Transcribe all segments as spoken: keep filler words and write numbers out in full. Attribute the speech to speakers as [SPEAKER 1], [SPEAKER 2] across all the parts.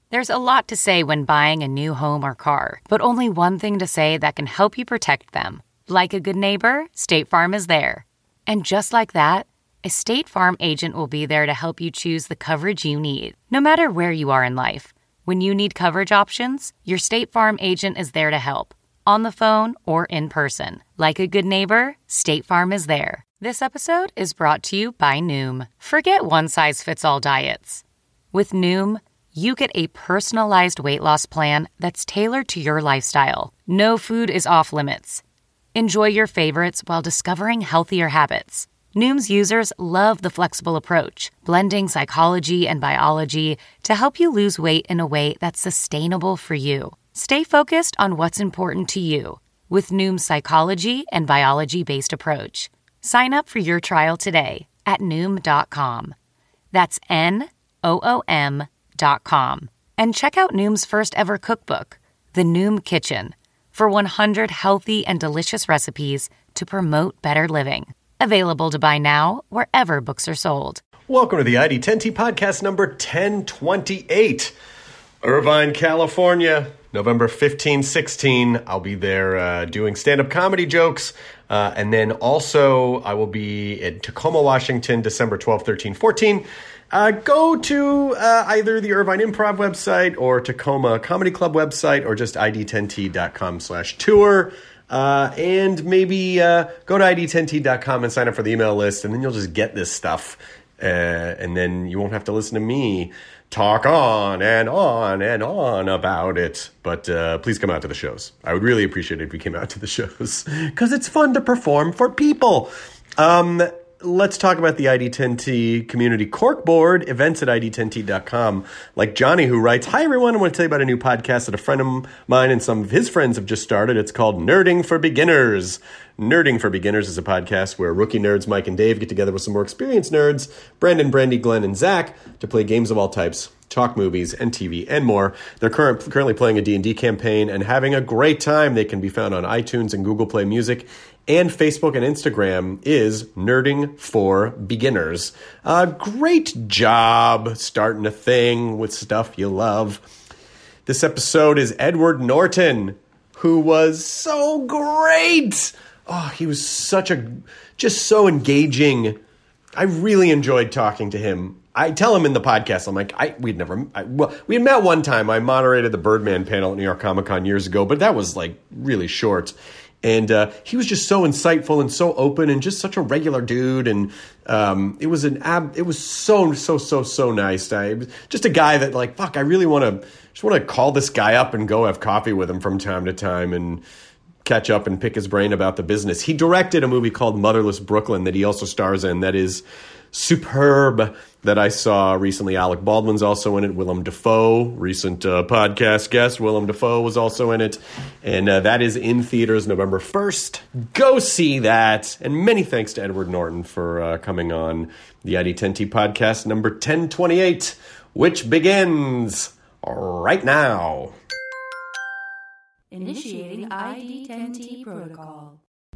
[SPEAKER 1] There's a lot to say when buying a new home or car, but only one thing to say that can help you protect them. Like a good neighbor, State Farm is there. And just like that, a State Farm agent will be there to help you choose the coverage you need, no matter where you are in life. When you need coverage options, your State Farm agent is there to help, on the phone or in person. Like a good neighbor, State Farm is there. This episode is brought to you by Noom. Forget one-size-fits-all diets. With Noom, you get a personalized weight loss plan that's tailored to your lifestyle. No food is off limits. Enjoy your favorites while discovering healthier habits. Noom's users love the flexible approach, blending psychology and biology to help you lose weight in a way that's sustainable for you. Stay focused on what's important to you with Noom's psychology and biology-based approach. Sign up for your trial today at Noom dot com. That's N O O M dot com. And check out Noom's first ever cookbook, The Noom Kitchen, for one hundred healthy and delicious recipes to promote better living. Available to buy now wherever books are sold.
[SPEAKER 2] Welcome to the I D ten T podcast number ten twenty-eight. Irvine, California, November fifteenth, sixteenth. I'll be there uh, doing stand-up comedy jokes. Uh, and then also I will be in Tacoma, Washington, December twelfth, thirteenth, fourteenth. Uh, go to uh, either the Irvine Improv website or Tacoma Comedy Club website or just I D ten T dot com slash tour. Uh, and maybe uh, go to I D ten T dot com and sign up for the email list, and then you'll just get this stuff. Uh, and then you won't have to listen to me talk on and on and on about it. But uh, please come out to the shows. I would really appreciate it if you came out to the shows, because it's fun to perform for people. Um... Let's talk about the I D ten T community corkboard, events at I D ten T dot com. Like Johnny, who writes, "Hi, everyone. I want to tell you about a new podcast that a friend of mine and some of his friends have just started. It's called Nerding for Beginners." Nerding for Beginners is a podcast where rookie nerds Mike and Dave get together with some more experienced nerds, Brandon, Brandy, Glenn, and Zach, to play games of all types, talk movies and T V, and more. They're current, currently playing a D and D campaign and having a great time. They can be found on iTunes and Google Play Music. And Facebook and Instagram is Nerding for Beginners. Uh, great job starting a thing with stuff you love. This episode is Edward Norton, who was so great. Oh, he was such a, just so engaging. I really enjoyed talking to him. I tell him in the podcast, I'm like, I we'd never, I, well, we had met one time. I moderated the Birdman panel at New York Comic Con years ago, but that was like really short. And uh, he was just so insightful and so open and just such a regular dude. And um, it was an ab. It was so so so so nice. I just a guy that like fuck. I really want to just want to call this guy up and go have coffee with him from time to time and catch up and pick his brain about the business. He directed a movie called Motherless Brooklyn that he also stars in. That is superb. That I saw recently. Alec Baldwin's also in it. Willem Dafoe, recent uh, podcast guest. Willem Dafoe was also in it. And uh, that is in theaters November first. Go see that. And many thanks to Edward Norton for uh, coming on the I D ten T podcast number ten twenty-eight, which begins right now.
[SPEAKER 3] Initiating I D ten T protocol.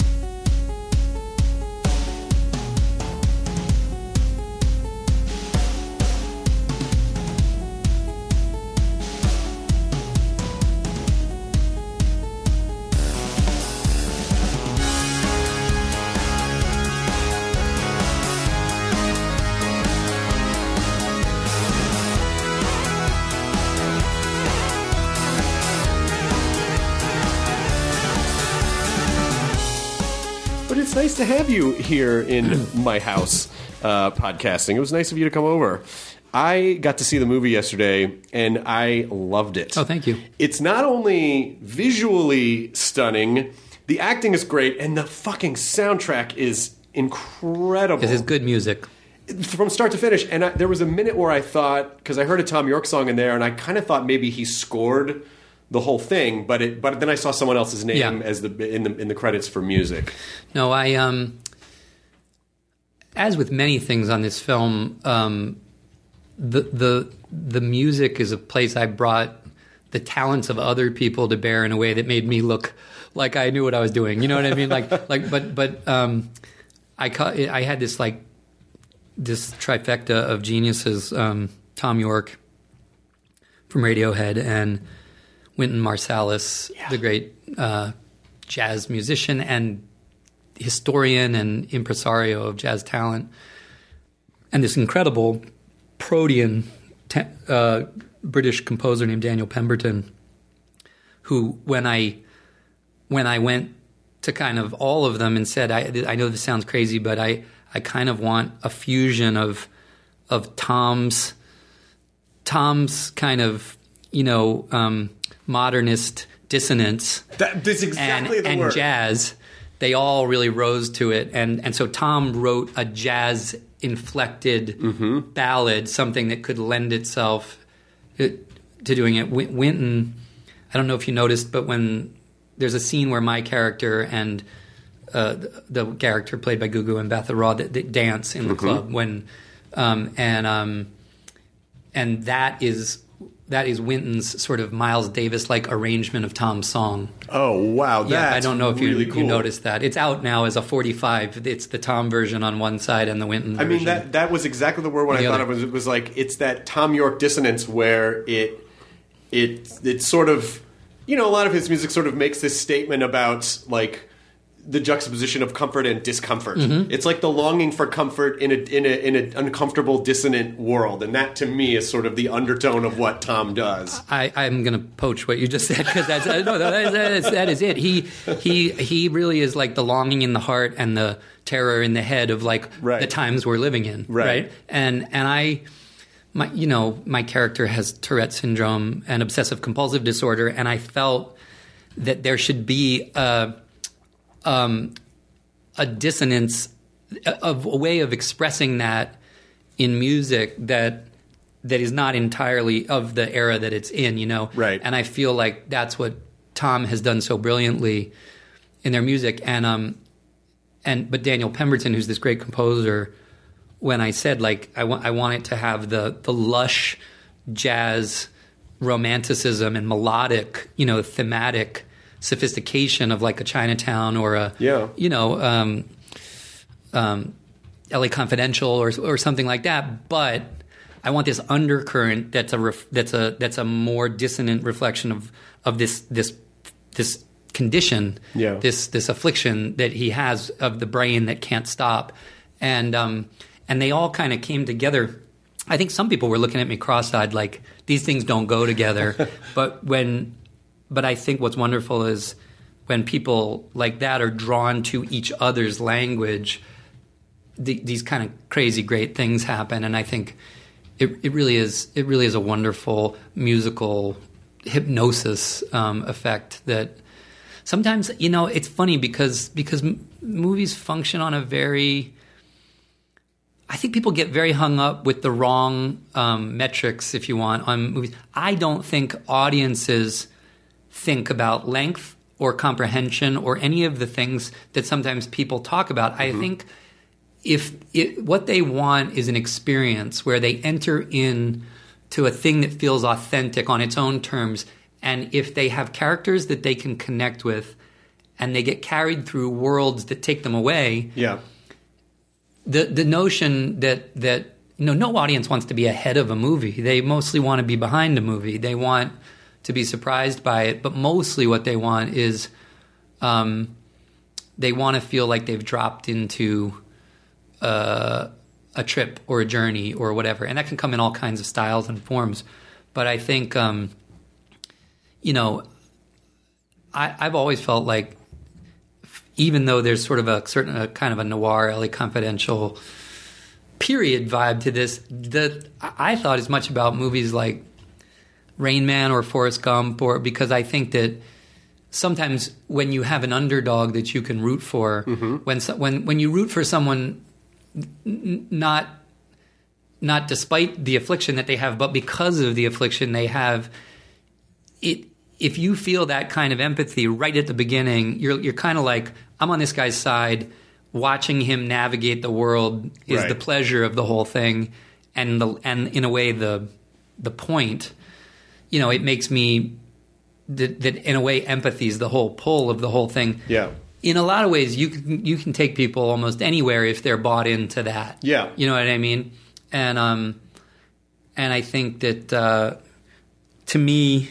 [SPEAKER 2] It's nice to have you here in my house uh, podcasting. It was nice of you to come over. I got to see the movie yesterday, and I loved it.
[SPEAKER 4] Oh, thank you.
[SPEAKER 2] It's not only visually stunning, the acting is great, and the fucking soundtrack is incredible.
[SPEAKER 4] It is good music.
[SPEAKER 2] From start to finish. And I, there was a minute where I thought, because I heard a Tom York song in there, and I kind of thought maybe he scored the whole thing, but it, but then I saw someone else's name
[SPEAKER 4] yeah.
[SPEAKER 2] as the in the in the credits for music.
[SPEAKER 4] No, I um, as with many things on this film, um, the the the music is a place I brought the talents of other people to bear in a way that made me look like I knew what I was doing. You know what I mean? Like like, but but um, I ca- I had this like this trifecta of geniuses: um, Tom York, from Radiohead, and Wynton Marsalis,
[SPEAKER 2] Yeah.
[SPEAKER 4] the great uh, jazz musician and historian and impresario of jazz talent, and this incredible protean te- uh, British composer named Daniel Pemberton, who when I when I went to kind of all of them and said, I, I know this sounds crazy, but I, I kind of want a fusion of of Tom's Tom's kind of, you know, um, modernist dissonance
[SPEAKER 2] That, that's exactly
[SPEAKER 4] and,
[SPEAKER 2] the
[SPEAKER 4] and
[SPEAKER 2] word.
[SPEAKER 4] jazz. They all really rose to it, and and so Tom wrote a jazz inflected
[SPEAKER 2] Mm-hmm.
[SPEAKER 4] ballad, something that could lend itself it, to doing it. Win- Wynton, I don't know if you noticed, but when there's a scene where my character and uh, the, the character played by Gugu and Mbatha Raw that, that dance in the
[SPEAKER 2] Mm-hmm.
[SPEAKER 4] club when um, and um, and that is that is Wynton's sort of Miles Davis like arrangement of Tom's song.
[SPEAKER 2] Oh, wow. That's
[SPEAKER 4] Yeah, I don't know if you,
[SPEAKER 2] really
[SPEAKER 4] you
[SPEAKER 2] cool.
[SPEAKER 4] noticed that. It's out now as a forty-five. It's the Tom version on one side and the Wynton
[SPEAKER 2] I
[SPEAKER 4] version.
[SPEAKER 2] mean, that that was exactly the word when
[SPEAKER 4] The
[SPEAKER 2] I thought
[SPEAKER 4] other.
[SPEAKER 2] of it. It was like, it's that Tom York dissonance where it, it, it sort of, you know, a lot of his music sort of makes this statement about, like, the juxtaposition of comfort and discomfort.
[SPEAKER 4] Mm-hmm.
[SPEAKER 2] It's like the longing for comfort in a in a in an uncomfortable, dissonant world, and that to me is sort of the undertone of what Tom does.
[SPEAKER 4] I, I'm going to poach what you just said because that's uh, no, that, that, is, that is it. He he he really is like the longing in the heart and the terror in the head of like
[SPEAKER 2] Right.
[SPEAKER 4] the times we're living in,
[SPEAKER 2] Right.
[SPEAKER 4] And and I, my you know, my character has Tourette syndrome and obsessive compulsive disorder, and I felt that there should be a um, a dissonance, a, a way of expressing that in music that that is not entirely of the era that it's in, you know?
[SPEAKER 2] Right.
[SPEAKER 4] And I feel like that's what Tom has done so brilliantly in their music. And um, and but Daniel Pemberton, who's this great composer, when I said like I want I want it to have the the lush jazz romanticism and melodic, you know, thematic sophistication of like a Chinatown or a
[SPEAKER 2] Yeah.
[SPEAKER 4] you know um, um, L A Confidential or or something like that, but I want this undercurrent that's a ref, that's a that's a more dissonant reflection of of this this this condition,
[SPEAKER 2] Yeah.
[SPEAKER 4] this this affliction that he has of the brain that can't stop, and um, and they all kind of came together. I think some people were looking at me cross-eyed, like these things don't go together. but when, but I think what's wonderful is when people like that are drawn to each other's language, the, these kind of crazy great things happen. And I think it, it really is it really is a wonderful musical hypnosis um, effect that sometimes, you know, it's funny because because m- movies function on a very, I think people get very hung up with the wrong um, metrics, if you want, on movies. I don't think audiences think about length or comprehension or any of the things that sometimes people talk about. I think if it, what they want is an experience where they enter in to a thing that feels authentic on its own terms, and if they have characters that they can connect with and they get carried through worlds that take them away,
[SPEAKER 2] Yeah.
[SPEAKER 4] the the notion that that you know no audience wants to be ahead of a movie. They mostly want to be behind a movie. They want to be surprised by it, but mostly what they want is um, they want to feel like they've dropped into uh, a trip or a journey or whatever, and that can come in all kinds of styles and forms. But I think um, you know I, I've always felt like, even though there's sort of a certain a kind of a noir, L A Confidential period vibe to this, that I thought as much about movies like Rain Man or Forrest Gump, or because I think that sometimes when you have an underdog that you can root for,
[SPEAKER 2] Mm-hmm.
[SPEAKER 4] when so, when when you root for someone, n- not not despite the affliction that they have, but because of the affliction they have, it. If you feel that kind of empathy right at the beginning, you're you're kind of like, I'm on this guy's side. Watching him navigate the world is
[SPEAKER 2] Right.
[SPEAKER 4] the pleasure of the whole thing, and the and in a way the the point. You know, it makes me that, that in a way empathy is the whole pull of the whole thing.
[SPEAKER 2] Yeah.
[SPEAKER 4] In a lot of ways, you can you can take people almost anywhere if they're bought into that.
[SPEAKER 2] Yeah.
[SPEAKER 4] You know what I mean? And um, and I think that. Uh, to me,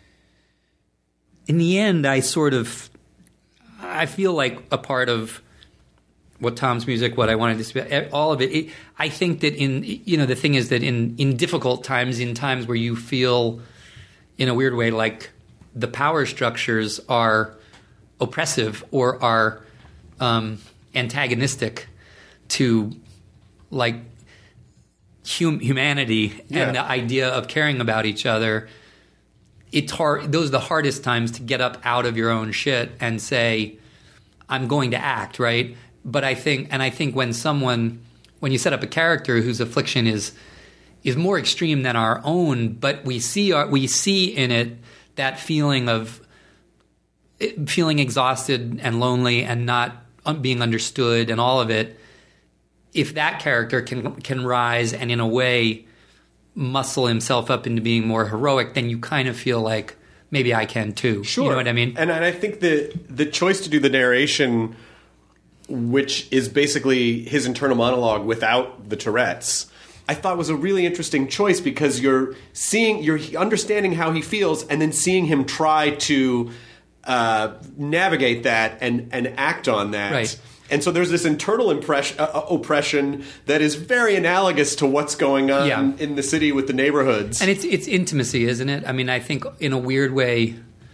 [SPEAKER 4] in the end, I sort of, I feel like a part of what Tom's music, what I wanted to speak, all of it, it. I think that in, you know, the thing is that in, in difficult times, in times where you feel, in a weird way, like the power structures are oppressive or are um, antagonistic to, like, hum- humanity
[SPEAKER 2] yeah.
[SPEAKER 4] and the idea of caring about each other, it's hard. Those are the hardest times to get up out of your own shit and say, I'm going to act, right? But I think, and I think when someone, when you set up a character whose affliction is is more extreme than our own, but we see our, we see in it that feeling of feeling exhausted and lonely and not being understood and all of it. If that character can can rise and in a way muscle himself up into being more heroic, then you kind of feel like maybe I can too.
[SPEAKER 2] Sure.
[SPEAKER 4] You know what I mean?
[SPEAKER 2] And, and I think the the choice to do the narration, which is basically his internal monologue without the Tourette's, I thought was a really interesting choice because you're seeing, you're understanding how he feels and then seeing him try to uh, navigate that and, and act on that.
[SPEAKER 4] Right.
[SPEAKER 2] And so there's this internal impression, uh, oppression that is very analogous to what's going on
[SPEAKER 4] Yeah.
[SPEAKER 2] in the city with the neighborhoods.
[SPEAKER 4] And it's it's intimacy, isn't it? I mean, I think in a weird way,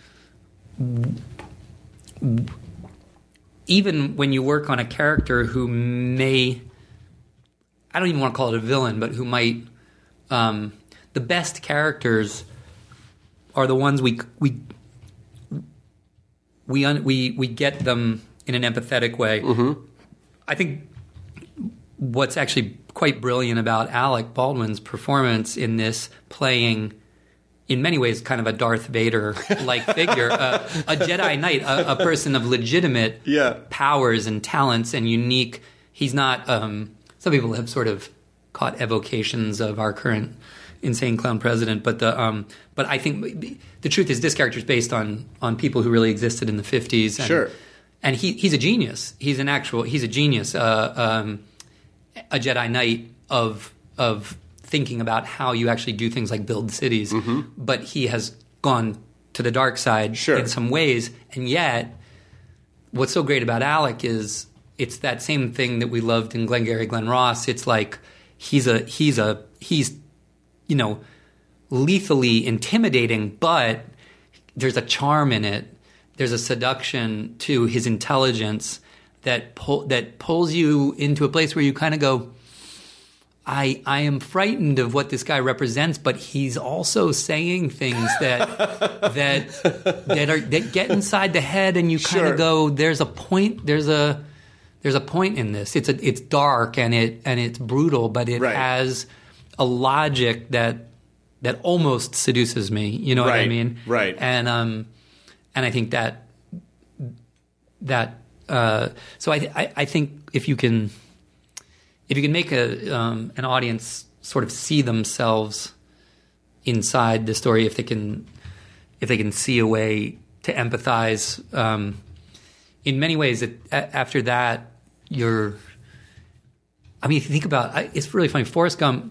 [SPEAKER 4] even when you work on a character who may, I don't even want to call it a villain, but who might, um, the best characters are the ones we we we un, we we get them in an empathetic way.
[SPEAKER 2] Mm-hmm.
[SPEAKER 4] I think what's actually quite brilliant about Alec Baldwin's performance in this, playing in many ways kind of a Darth Vader-like figure, uh, a Jedi Knight, a, a person of legitimate
[SPEAKER 2] Yeah.
[SPEAKER 4] powers and talents and unique. He's not. Um, some people have sort of caught evocations of our current insane clown president, but the um, but I think the truth is this character is based on on people who really existed in the fifties. And,
[SPEAKER 2] Sure.
[SPEAKER 4] And he he's a genius. He's an actual. He's a genius. Uh, um, a Jedi Knight of of thinking about how you actually do things like build cities.
[SPEAKER 2] Mm-hmm.
[SPEAKER 4] But he has gone to the dark side
[SPEAKER 2] Sure.
[SPEAKER 4] in some ways, and yet, what's so great about Alec is it's that same thing that we loved in Glengarry Glen Ross. It's like he's a he's a he's you know lethally intimidating, but there's a charm in it. There's a seduction to his intelligence that pull, that pulls you into a place where you kind of go, I I am frightened of what this guy represents, but he's also saying things that that that are that get inside the head, and you kind
[SPEAKER 2] Sure.
[SPEAKER 4] of go, there's a point, there's a there's a point in this. It's a it's dark and it and it's brutal, but it
[SPEAKER 2] Right.
[SPEAKER 4] has a logic that that almost seduces me. You know what I
[SPEAKER 2] Right.
[SPEAKER 4] mean?
[SPEAKER 2] Right.
[SPEAKER 4] And um. And I think that that uh, so I, I I think if you can if you can make a um, an audience sort of see themselves inside the story, if they can if they can see a way to empathize, um, in many ways, it, a- after that you're. I mean, if you think about I, it's really funny. Forrest Gump.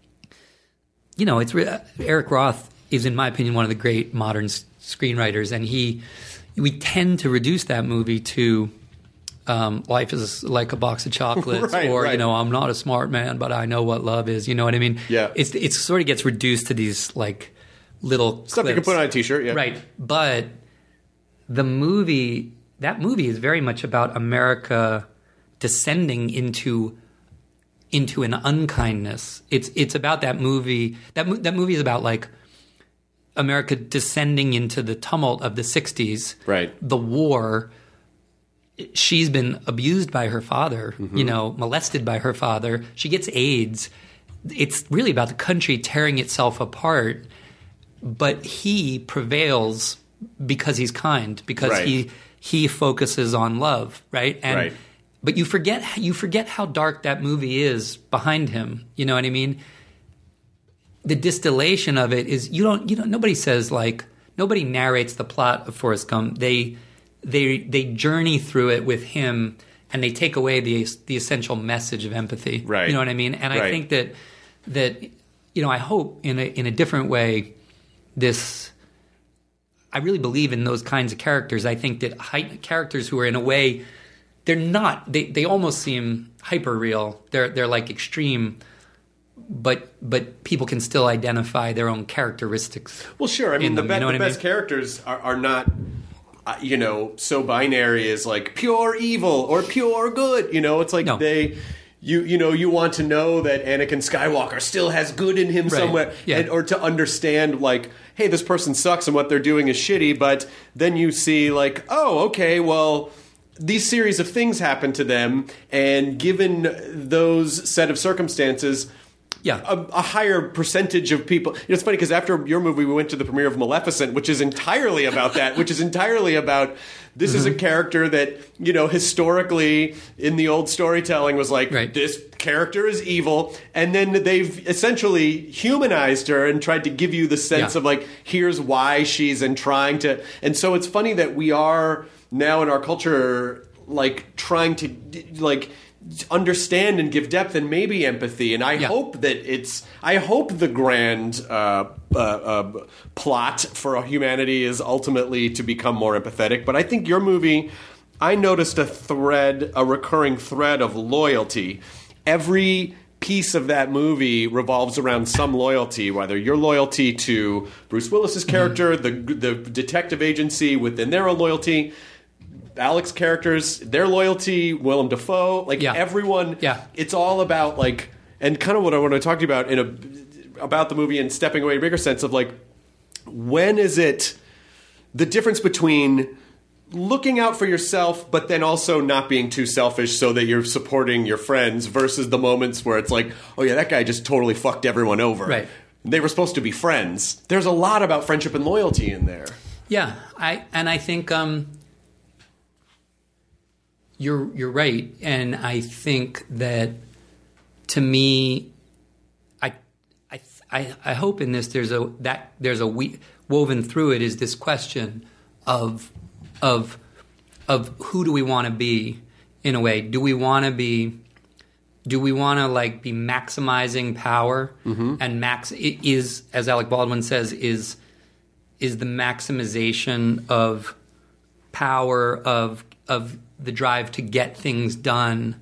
[SPEAKER 4] You know, it's re- Eric Roth is, in my opinion, one of the great modern s- screenwriters, and he we tend to reduce that movie to um, life is like a box of chocolates,
[SPEAKER 2] Right,
[SPEAKER 4] or
[SPEAKER 2] right.
[SPEAKER 4] you know, I'm not a smart man, but I know what love is. You know what I mean?
[SPEAKER 2] Yeah.
[SPEAKER 4] It's it sort of gets reduced to these like little
[SPEAKER 2] Stuff you can
[SPEAKER 4] clips.
[SPEAKER 2] put on a T-shirt, yeah.
[SPEAKER 4] Right, but the movie that movie is very much about America descending into into an unkindness. It's it's about that movie. That mo- that movie is about like America descending into the tumult of the sixties,
[SPEAKER 2] Right.
[SPEAKER 4] the war. She's been abused by her father,
[SPEAKER 2] Mm-hmm.
[SPEAKER 4] you know, molested by her father. She gets AIDS. It's really about the country tearing itself apart. But he prevails because he's kind, because
[SPEAKER 2] Right.
[SPEAKER 4] he he focuses on love, right? And
[SPEAKER 2] Right.
[SPEAKER 4] but you forget you forget how dark that movie is behind him. You know what I mean? The distillation of it is you don't you don't nobody says like nobody narrates the plot of Forrest Gump. They they they journey through it with him, and they take away the the essential message of empathy.
[SPEAKER 2] Right.
[SPEAKER 4] You know what I mean? And I
[SPEAKER 2] Right.
[SPEAKER 4] think that that you know I hope in a in a different way this. I really believe in those kinds of characters. I think that hy- characters who are in a way, they're not. They they almost seem hyper real. They're they're like extreme, but but people can still identify their own characteristics.
[SPEAKER 2] Well, sure. I mean, the,
[SPEAKER 4] them,
[SPEAKER 2] be-
[SPEAKER 4] you know
[SPEAKER 2] the
[SPEAKER 4] what I
[SPEAKER 2] best
[SPEAKER 4] mean?
[SPEAKER 2] characters are, are not, uh, you know, so binary as like pure evil or pure good. You know, it's like
[SPEAKER 4] No.
[SPEAKER 2] they. You you know you want to know that Anakin Skywalker still has good in him
[SPEAKER 4] Right.
[SPEAKER 2] somewhere,
[SPEAKER 4] Yeah.
[SPEAKER 2] and, or to understand like, hey, this person sucks and what they're doing is shitty. But then you see like, oh, okay, well, these series of things happen to them, and given those set of circumstances,
[SPEAKER 4] Yeah.
[SPEAKER 2] a, a higher percentage of people. You know, it's funny because after your movie, we went to the premiere of Maleficent, which is entirely about that. Which is entirely about this is a character that, you know, historically in the old storytelling was like,
[SPEAKER 4] Right.
[SPEAKER 2] this character is evil, and then they've essentially humanized her and tried to give you the sense
[SPEAKER 4] Yeah.
[SPEAKER 2] of like, here's why she's and trying to. And so it's funny that we are now in our culture like trying to like. understand and give depth and maybe empathy, and I
[SPEAKER 4] Yeah.
[SPEAKER 2] hope that it's I hope the grand uh, uh, uh, plot for humanity is ultimately to become more empathetic. But I think your movie, I noticed a thread, a recurring thread of loyalty. Every piece of that movie revolves around some loyalty, whether your loyalty to Bruce Willis's character, mm-hmm. the the detective agency within their own loyalty, Alex characters, their loyalty, Willem Dafoe, like
[SPEAKER 4] Yeah.
[SPEAKER 2] everyone.
[SPEAKER 4] Yeah.
[SPEAKER 2] It's all about like, and kind of what I want to talk to you about in a about the movie and stepping away in a bigger sense of like, when is it the difference between looking out for yourself, but then also not being too selfish so that you're supporting your friends versus the moments where it's like, oh yeah, that guy just totally fucked everyone over.
[SPEAKER 4] Right.
[SPEAKER 2] They were supposed to be friends. There's a lot about friendship and loyalty in there.
[SPEAKER 4] Yeah, I and I think um, you're you're right, and I think that to me, I I I, I hope in this there's a that there's a we, woven through it is this question of of of who do we want to be in a way? Do we want to be do we want to like be maximizing power mm-hmm. and max it is, as Alec Baldwin says, is is the maximization of power of of the drive to get things done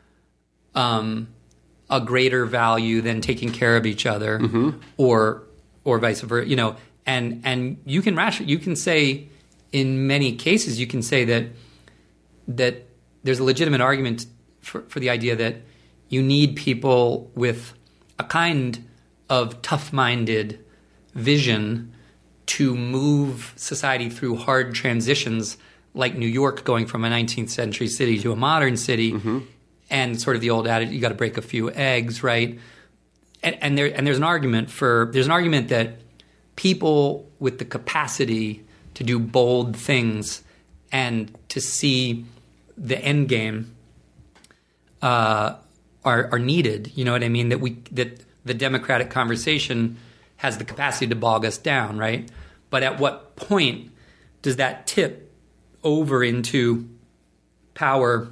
[SPEAKER 4] um, a greater value than taking care of each other mm-hmm. or or vice versa, you know, and and you can ration you can say in many cases you can say that that there's a legitimate argument for, for the idea that you need people with a kind of tough-minded vision to move society through hard transitions, like New York going from a nineteenth century city to a modern city, mm-hmm. and sort of the old adage, you got to break a few eggs, right? And, and there and there's an argument for there's an argument that people with the capacity to do bold things and to see the end game uh, are are needed. You know what I mean? That we that the democratic conversation has the capacity to bog us down, right? But at what point does that tip over into power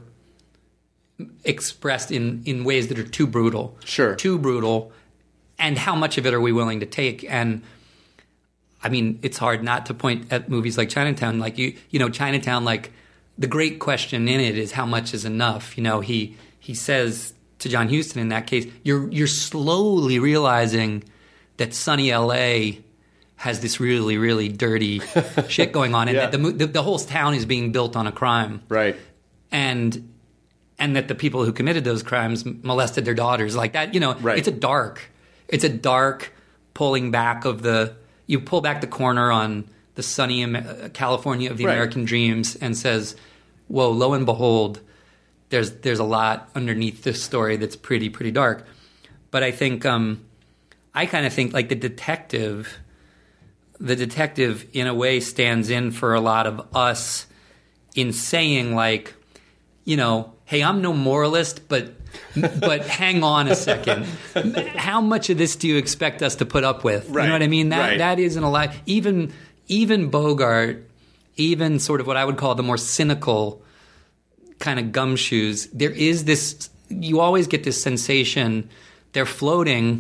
[SPEAKER 4] expressed in, in ways that are too brutal?
[SPEAKER 2] Sure.
[SPEAKER 4] Too brutal. And how much of it are we willing to take? And I mean, it's hard not to point at movies like Chinatown. Like, you you know, Chinatown, like, the great question in it is how much is enough? You know, he he says to John Huston in that case, you're you're slowly realizing that sunny L A has this really, really dirty shit going on, and
[SPEAKER 2] yeah.
[SPEAKER 4] that the, the the whole town is being built on a crime,
[SPEAKER 2] right?
[SPEAKER 4] And and that the people who committed those crimes molested their daughters, like that. You know,
[SPEAKER 2] right.
[SPEAKER 4] It's a dark, it's a dark pulling back of the. You pull back the corner on the sunny California of the
[SPEAKER 2] right.
[SPEAKER 4] American dreams, and says, "Whoa, lo and behold, there's there's a lot underneath this story that's pretty pretty dark." But I think. Um, I kind of think like the detective, the detective in a way stands in for a lot of us in saying like, you know, hey, I'm no moralist, but but hang on a second. How much of this do you expect us to put up with?
[SPEAKER 2] Right.
[SPEAKER 4] You know what I mean? That
[SPEAKER 2] right.
[SPEAKER 4] that isn't a lot. Even even Bogart, even sort of what I would call the more cynical kind of gumshoes, there is this, you always get this sensation they're floating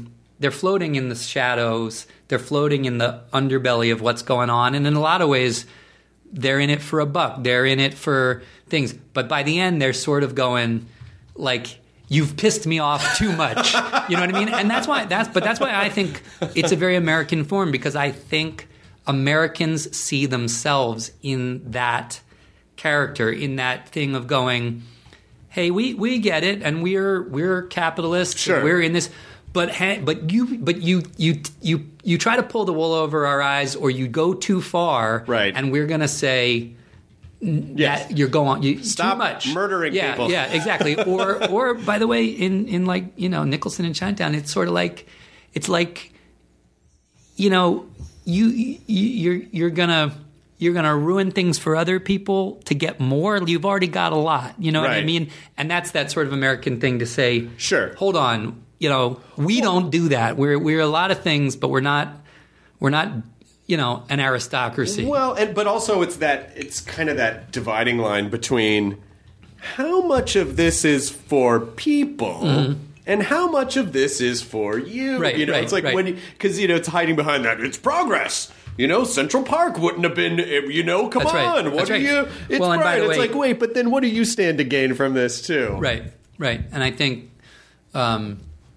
[SPEAKER 4] they're floating in the shadows. They're floating in the underbelly of what's going on. And in a lot of ways, they're in it for a buck. They're in it for things. But by the end, they're sort of going like, you've pissed me off too much. You know what I mean? And that's why that's but that's why I think it's a very American form, because I think Americans see themselves in that character, in that thing of going, hey, we, we get it, and we're we're capitalists.
[SPEAKER 2] Sure.
[SPEAKER 4] We're in this, but ha- but you but you you you you try to pull the wool over our eyes, or you go too far,
[SPEAKER 2] right?
[SPEAKER 4] And we're gonna say,
[SPEAKER 2] yes,
[SPEAKER 4] that you're going you,
[SPEAKER 2] stop
[SPEAKER 4] too much
[SPEAKER 2] murdering
[SPEAKER 4] yeah,
[SPEAKER 2] people.
[SPEAKER 4] Yeah, exactly. Or or by the way, in in like you know Nicholson and Chinatown, it's sort of like it's like you know you, you you're you're gonna. You're going to ruin things for other people to get more. You've already got a lot. You know what I
[SPEAKER 2] Right.
[SPEAKER 4] mean? And that's that sort of American thing to say,
[SPEAKER 2] Sure.
[SPEAKER 4] hold on, you know, we don't do that. We're we're a lot of things, but we're not we're not, you know, an aristocracy.
[SPEAKER 2] Well, and but also it's that it's kind of that dividing line between how much of this is for people mm-hmm. and how much of this is for you.
[SPEAKER 4] Right,
[SPEAKER 2] you know,
[SPEAKER 4] right,
[SPEAKER 2] it's like
[SPEAKER 4] right.
[SPEAKER 2] when because you know it's hiding behind that. It's progress. You know, Central Park wouldn't have been, you know, come
[SPEAKER 4] That's right.
[SPEAKER 2] on. What
[SPEAKER 4] That's
[SPEAKER 2] do
[SPEAKER 4] right.
[SPEAKER 2] you, it's
[SPEAKER 4] Well, and by
[SPEAKER 2] right.
[SPEAKER 4] the
[SPEAKER 2] It's
[SPEAKER 4] way-
[SPEAKER 2] like, wait, but then what do you stand to gain from this, too?
[SPEAKER 4] Right, right. And I think, um,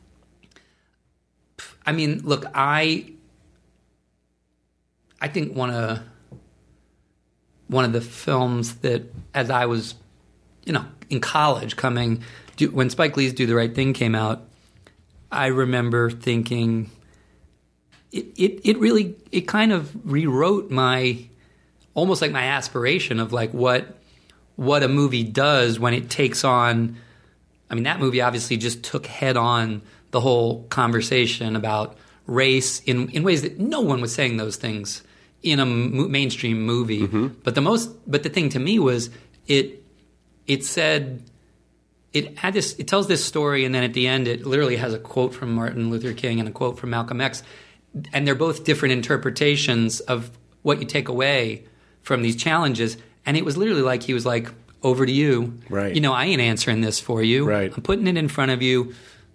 [SPEAKER 4] I mean, look, I, I think one of, one of the films that, as I was, you know, in college coming, do, when Spike Lee's Do the Right Thing came out, I remember thinking, It, it it really it kind of rewrote my almost like my aspiration of like what what a movie does when it takes on. I mean, that movie obviously just took head on the whole conversation about race in in ways that no one was saying those things in a mo- mainstream movie. Mm-hmm. But the most but the thing to me was it it said it had this it tells this story, and then at the end it literally has a quote from Martin Luther King and a quote from Malcolm X. And they're both different interpretations of what you take away from these challenges. And it was literally like he was like, over to you.
[SPEAKER 2] Right.
[SPEAKER 4] You know, I ain't answering this for you.
[SPEAKER 2] Right.
[SPEAKER 4] I'm putting it in front of you.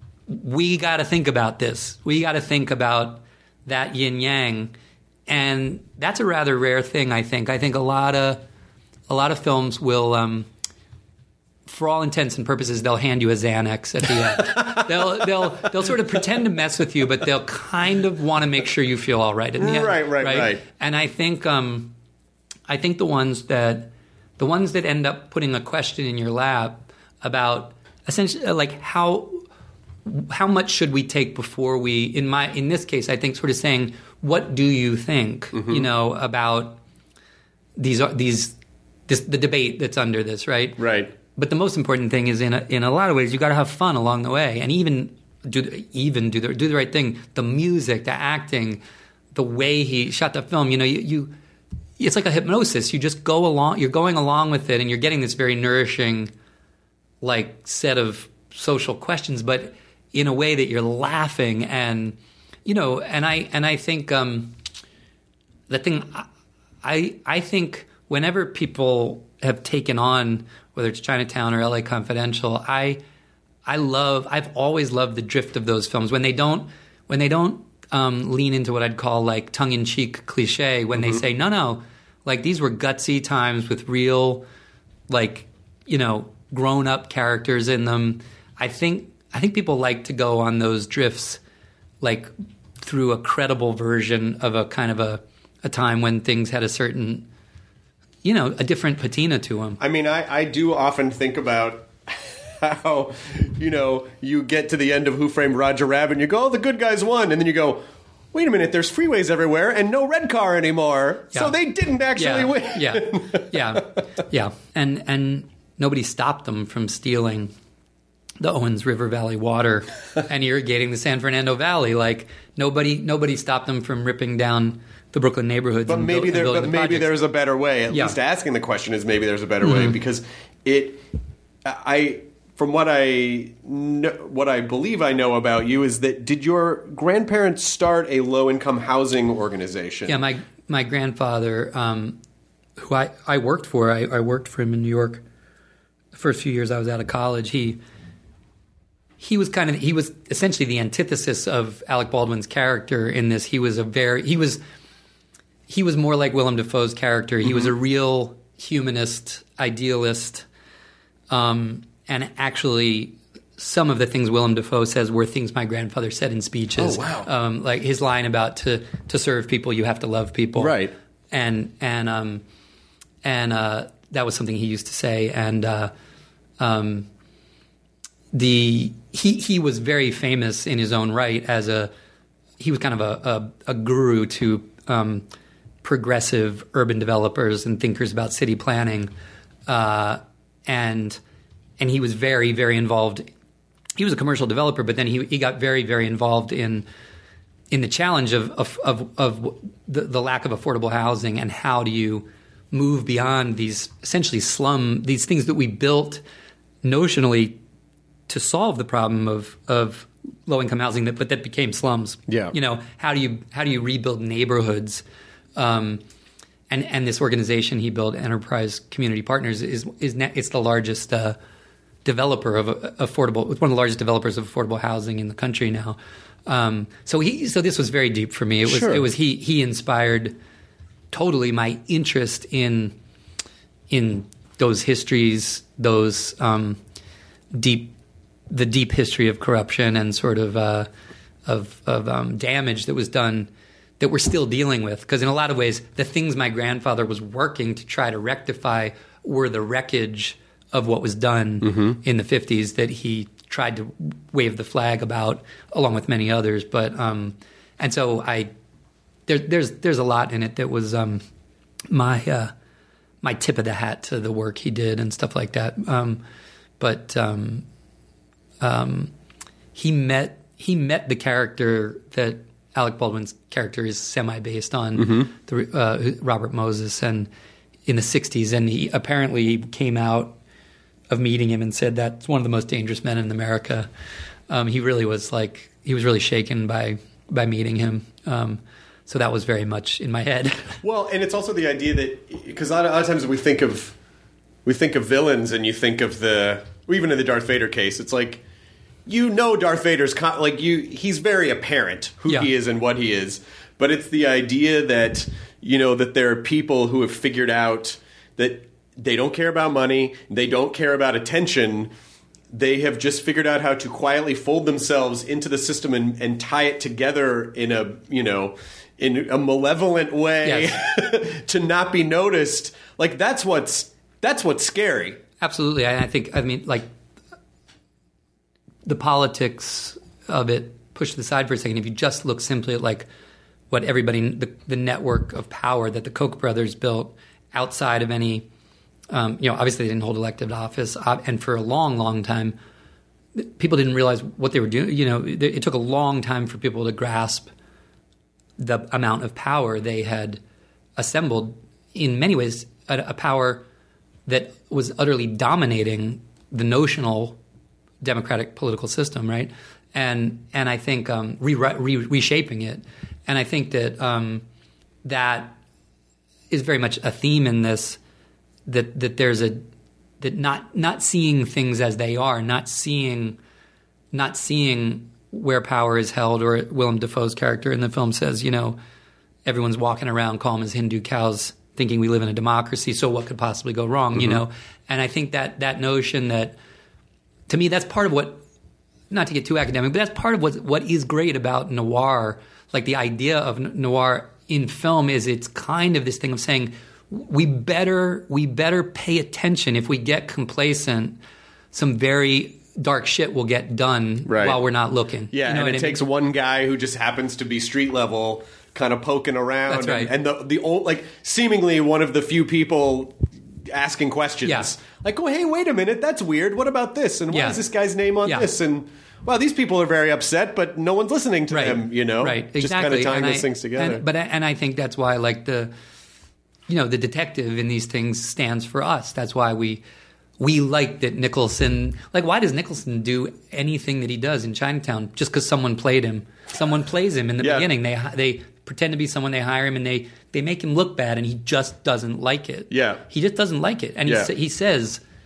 [SPEAKER 4] We got to think about this. We got to think about that yin yang. And that's a rather rare thing, I think. I think a lot of a lot of films will, um, for all intents and purposes, they'll hand you a Xanax at the end. they'll they'll they'll sort of pretend to mess with you, but they'll kind of want to make sure you feel all right in the end.
[SPEAKER 2] Right, right, right.
[SPEAKER 4] And I think um, I think the ones that the ones that end up putting a question in your lap about essentially like how how much should we take before we in my in this case I think sort of saying what do you think mm-hmm. you know about these these this the debate that's under this right
[SPEAKER 2] right.
[SPEAKER 4] But the most important thing is in a, in a lot of ways you got to have fun along the way, and even do even do the do the right thing. The music, the acting, the way he shot the film. You know, you, you it's like a hypnosis. You just go along. You're going along with it, and you're getting this very nourishing, like set of social questions, but in a way that you're laughing and you know. And I and I think um, the thing I I think whenever people have taken on, whether it's Chinatown or L A Confidential, I I love I've always loved the drift of those films when they don't when they don't um, lean into what I'd call like tongue in cheek cliche when mm-hmm. they say no no like these were gutsy times with real like you know grown up characters in them. I think I think people like to go on those drifts like through a credible version of a kind of a a time when things had a certain you know, a different patina to them.
[SPEAKER 2] I mean, I, I do often think about how, you know, you get to the end of Who Framed Roger Rabbit and you go, oh, the good guys won. And then you go, wait a minute, there's freeways everywhere and no red car anymore.
[SPEAKER 4] Yeah.
[SPEAKER 2] So they didn't actually
[SPEAKER 4] yeah.
[SPEAKER 2] win.
[SPEAKER 4] yeah, yeah, yeah. And, and nobody stopped them from stealing the Owens River Valley water and irrigating the San Fernando Valley. Like, nobody nobody stopped them from ripping down the Brooklyn neighborhoods.
[SPEAKER 2] But
[SPEAKER 4] and
[SPEAKER 2] maybe
[SPEAKER 4] build,
[SPEAKER 2] there,
[SPEAKER 4] and
[SPEAKER 2] but
[SPEAKER 4] the
[SPEAKER 2] maybe
[SPEAKER 4] projects.
[SPEAKER 2] there's a better way. At
[SPEAKER 4] yeah.
[SPEAKER 2] least asking the question is maybe there's a better
[SPEAKER 4] mm-hmm.
[SPEAKER 2] way because it, I, from what I know, what I believe I know about you is that did your grandparents start a low income housing organization?
[SPEAKER 4] Yeah, my my grandfather, um, who I, I worked for, I, I worked for him in New York. The first few years I was out of college, he he was kind of he was essentially the antithesis of Alec Baldwin's character in this. He was a very he was he was more like Willem Dafoe's character. He mm-hmm. was a real humanist, idealist, um, and actually some of the things Willem Dafoe says were things my grandfather said in speeches.
[SPEAKER 2] Oh, wow.
[SPEAKER 4] Um, like his line about to to serve people, you have to love people.
[SPEAKER 2] Right.
[SPEAKER 4] And and um and uh, that was something he used to say. And uh, um, the he he was very famous in his own right as a he was kind of a a, a guru to um, progressive urban developers and thinkers about city planning, uh, and and he was very very involved. He was a commercial developer, but then he he got very very involved in in the challenge of of of, of the, the lack of affordable housing and how do you move beyond these essentially slum these things that we built notionally to solve the problem of of low income housing that but that became slums.
[SPEAKER 2] Yeah.
[SPEAKER 4] You know, how do you how do you rebuild neighborhoods? Um, and and this organization he built, Enterprise Community Partners, is is net, it's the largest uh, developer of uh, affordable. It's one of the largest developers of affordable housing in the country now. Um, so he so this was very deep for me. It was
[SPEAKER 2] Sure.
[SPEAKER 4] it was he he inspired totally my interest in in those histories, those um, deep the deep history of corruption and sort of uh, of of um, damage that was done that we're still dealing with. Because in a lot of ways, the things my grandfather was working to try to rectify were the wreckage of what was done mm-hmm. in the fifties that he tried to wave the flag about, along with many others. But um, and so I there, there's there's a lot in it that was um, my uh, my tip of the hat to the work he did and stuff like that. Um, but um, um, he met he met the character that Alec Baldwin's character is semi-based on, mm-hmm. the, uh, Robert Moses, and in the sixties, and he apparently came out of meeting him and said that's one of the most dangerous men in America. Um, he really was like he was really shaken by by meeting him. Um, so that was very much in my head.
[SPEAKER 2] Well, and it's also the idea that because a lot of, a lot of times we think of we think of villains, and you think of the or even in the Darth Vader case, it's like. You know Darth Vader's con- like you he's very apparent who
[SPEAKER 4] yeah.
[SPEAKER 2] he is and what he is, but it's the idea that you know that there are people who have figured out that they don't care about money, they don't care about attention, they have just figured out how to quietly fold themselves into the system and, and tie it together in a you know in a malevolent way yes. to not be noticed. Like that's what's that's what's scary.
[SPEAKER 4] Absolutely, I, I think I mean like. The politics of it pushed aside for a second. If you just look simply at like what everybody, the, the network of power that the Koch brothers built outside of any, um, you know, obviously they didn't hold elected office, uh, and for a long, long time, people didn't realize what they were doing. You know, it, it took a long time for people to grasp the amount of power they had assembled. In many ways, a, a power that was utterly dominating the notional democratic political system, right? And and I think um, re- re- reshaping it, and I think that um, that is very much a theme in this. That that there's a that not not seeing things as they are, not seeing not seeing where power is held. Or Willem Dafoe's character in the film says, you know, everyone's walking around calm as Hindu cows, thinking we live in a democracy. So what could possibly go wrong? Mm-hmm. You know, and I think that that notion that. To me, that's part of what, not to get too academic, but that's part of what what is great about noir. Like the idea of noir in film is it's kind of this thing of saying we better we better pay attention. If we get complacent, some very dark shit will get done right. while we're not looking.
[SPEAKER 2] Yeah,
[SPEAKER 4] you know
[SPEAKER 2] and it
[SPEAKER 4] I
[SPEAKER 2] takes
[SPEAKER 4] mean?
[SPEAKER 2] one guy who just happens to be street level, kind of poking around.
[SPEAKER 4] That's right.
[SPEAKER 2] And, and the the old like seemingly one of the few people asking questions.
[SPEAKER 4] Yeah.
[SPEAKER 2] Like, oh, hey, wait a minute, that's weird. What about this? And what
[SPEAKER 4] yeah.
[SPEAKER 2] is this guy's name on
[SPEAKER 4] yeah.
[SPEAKER 2] this? And, wow, these people are very upset, but no one's listening to
[SPEAKER 4] right.
[SPEAKER 2] them, you know?
[SPEAKER 4] Right, exactly.
[SPEAKER 2] Just kind of tying
[SPEAKER 4] and
[SPEAKER 2] those
[SPEAKER 4] I,
[SPEAKER 2] things together.
[SPEAKER 4] And, but and I think that's why, like, the, you know, the detective in these things stands for us. That's why we we like that Nicholson, like, why does Nicholson do anything that he does in Chinatown? Just because someone played him. Someone plays him in the
[SPEAKER 2] yeah.
[SPEAKER 4] beginning. They they pretend to be someone, they hire him, and they, they make him look bad, and he just doesn't like it.
[SPEAKER 2] Yeah.
[SPEAKER 4] He just doesn't like it. And
[SPEAKER 2] yeah.
[SPEAKER 4] he, he says,